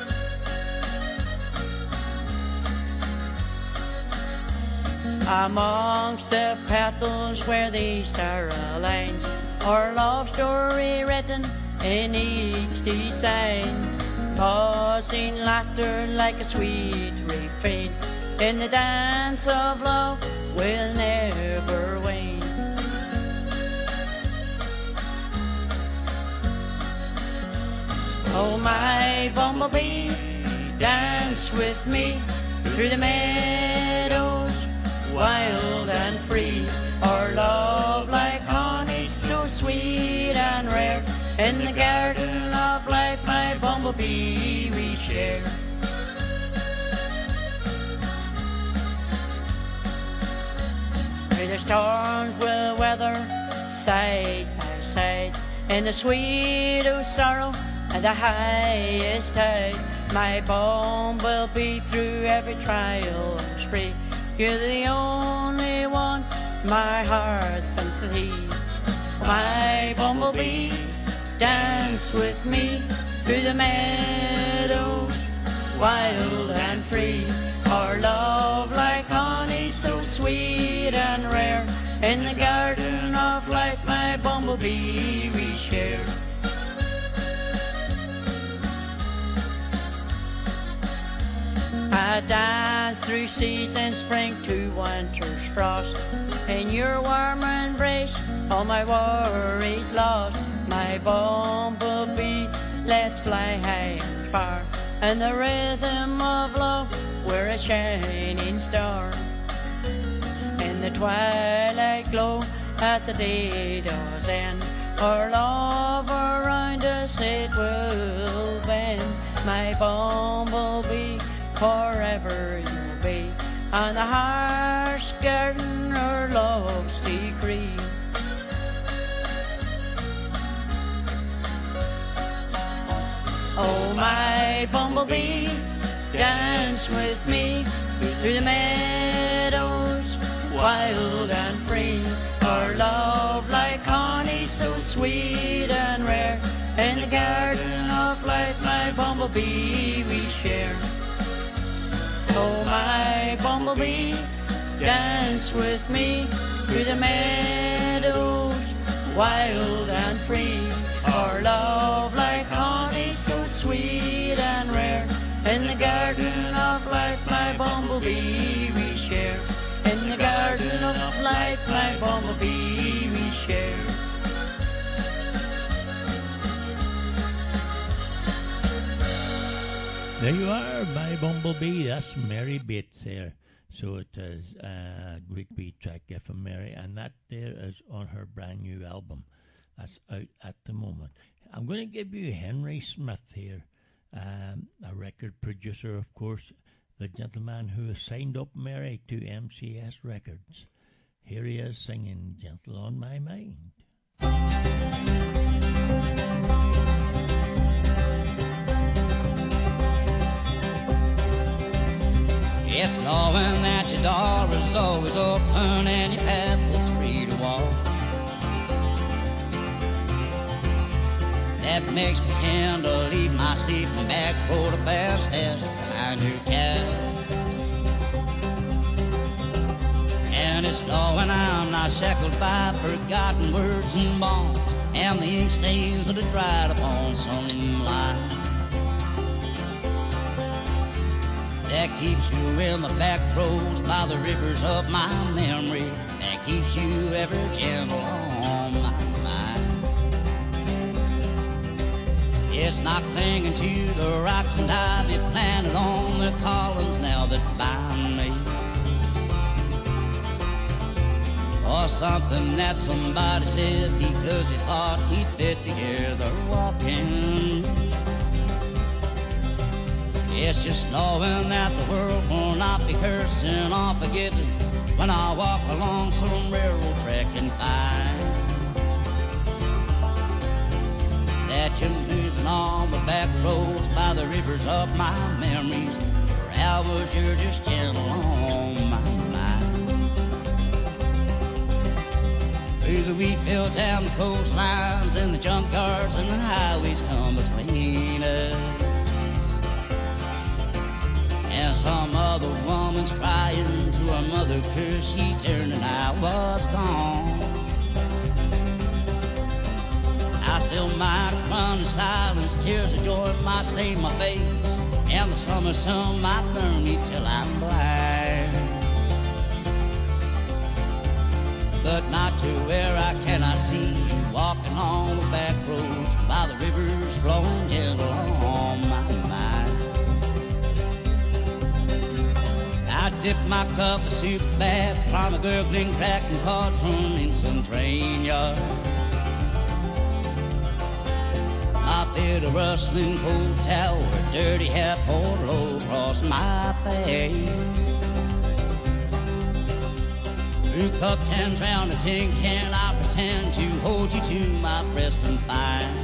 Amongst the petals where the star aligns, our love story written in each design. Causing laughter like a sweet refrain, in the dance of love will never wane. Oh, my bumblebee, dance with me through the meadows, wild and free. Our love like honey, so sweet and rare, in the garden of life. bumblebee we share. Through the storms we'll weather side by side, in the sweet of sorrow and the highest tide. My bumblebee through every trial and spree. You're the only one my heart's sympathy. My bumblebee, dance with me through the meadows, wild and free. Our love like honey, so sweet and rare. In the garden of life, my bumblebee we share. I dance through seasons, spring to winter's frost. In your warm embrace, all my worries lost. My bumblebee, let's fly high and far. And the rhythm of love, we're a shining star. In the twilight glow, as the day does end, our love around us it will bend. My bumblebee, forever you'll be on the harsh garden or love's decree. Oh, my bumblebee, dance with me through the meadows, wild and free. Our love like honey, so sweet and rare. In the garden of life, my bumblebee we share. Oh, my bumblebee, dance with me through the meadows, wild and free. Our love like honey, so sweet and rare. In the garden of life, my bumblebee we share. In the garden of life, my bumblebee we share. There you are, my bumblebee. That's Mary Bates there. So it is a great wee track there from Mary, and that there is on her brand new album that's out at the moment. I'm going to give you Henry Smith here, um, a record producer, of course, the gentleman who has signed up Mary to M C S Records. Here he is singing Gentle on My Mind. It's knowing that your door is always open and your path is free to walk. That makes me tend to leave my sleeping bag for the best as behind your couch. And it's knowing I'm not shackled by forgotten words and bonds and the ink stains that are dried upon some line. That keeps you in the back roads by the rivers of my memory. That keeps you ever gentle on my mind. It's not clinging to the rocks and ivy planted on the columns now that bind me, or something that somebody said because he thought we'd fit together walking. It's just knowing that the world will not be cursing or forgiving when I walk along some railroad track and find that you're moving on the back roads by the rivers of my memories. For hours you're just gentle on my mind. Through the wheat fields and the coastlines and the junkyards and the highways come between us. And some other woman's crying to her mother 'cause she turned and I was gone. I still might run in silence, tears of joy might stain my face, and the summer sun might burn me till I'm blind. But not to where I cannot see you walking on the back roads by the rivers flowing gentle on my mind. I dipped my cup of soup bath from a gurgling, cracking cauldron in some train yard. My There'd a rustling cold tower, dirty hat poured low across my face. Through cupped hands round a tin can, I pretend to hold you to my breast and find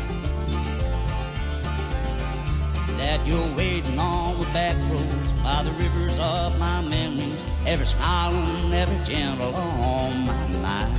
that you're waiting on the back roads by the rivers of my memories, ever smiling, ever gentle on my mind.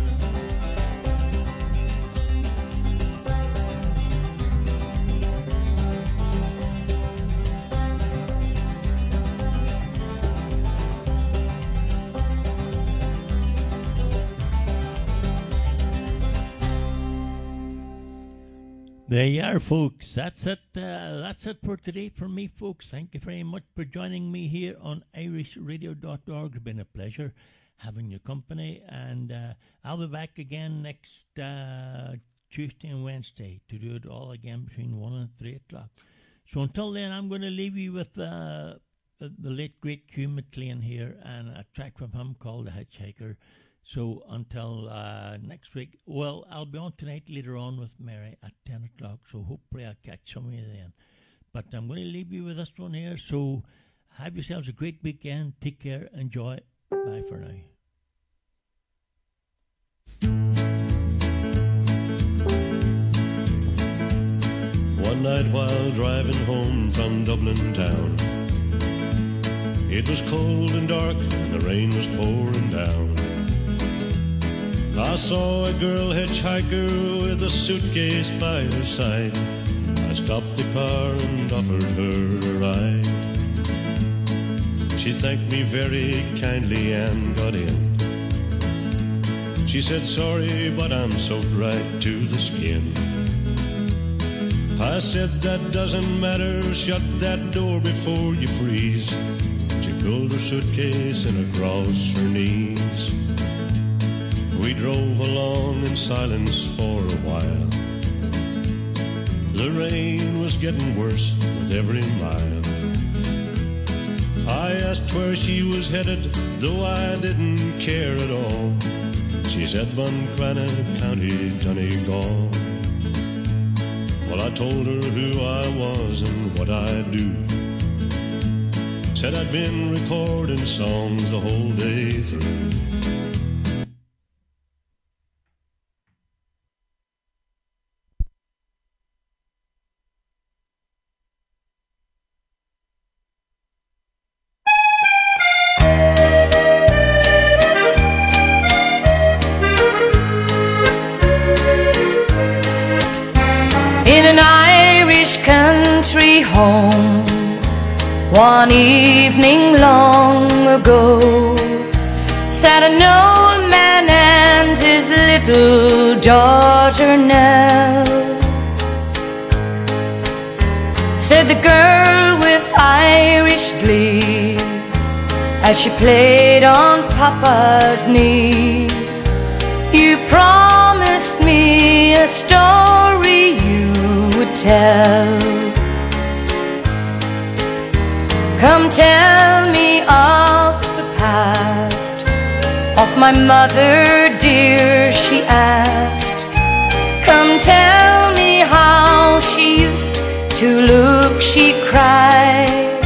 There you are, folks. That's it. Uh, that's it for today for me, folks. Thank you very much for joining me here on irish radio dot org. It's been a pleasure having your company, and uh, I'll be back again next uh, Tuesday and Wednesday to do it all again between one and three o'clock. So until then, I'm going to leave you with uh, the, the late great Hugh McLean here and a track from him called The Hitchhiker. So until uh, next week, well, I'll be on tonight later on with Mary at ten o'clock, so hopefully I'll catch some of you then. But I'm going to leave you with this one here, so have yourselves a great weekend. Take care, enjoy. Bye for now. One night while driving home from Dublin town, it was cold and dark and the rain was pouring down. I saw a girl hitchhiker with a suitcase by her side. I stopped the car and offered her a ride. She thanked me very kindly and got in. She said, sorry, but I'm soaked right to the skin. I said, that doesn't matter, shut that door before you freeze. She pulled her suitcase in across her knees. We drove along in silence for a while. The rain was getting worse with every mile. I asked where she was headed, though I didn't care at all. She said Buncrana County, Donegal. Well, I told her who I was and what I do. Said I'd been recording songs the whole day through. In an Irish country home, one evening long ago, sat an old man and his little daughter Nell. Said the girl with Irish glee, as she played on Papa's knee, you promised me a story you would tell. Come tell me of the past, of my mother dear, she asked. Come tell me how she used to look, she cried.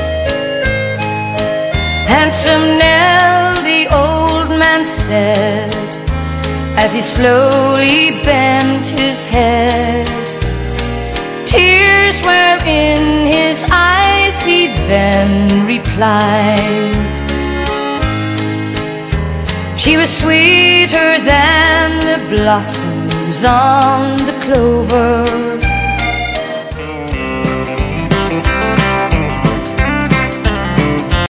Handsome Nell, the old man said, as he slowly bent his head. Tears were in his eyes, he then replied. She was sweeter than the blossoms on the clover,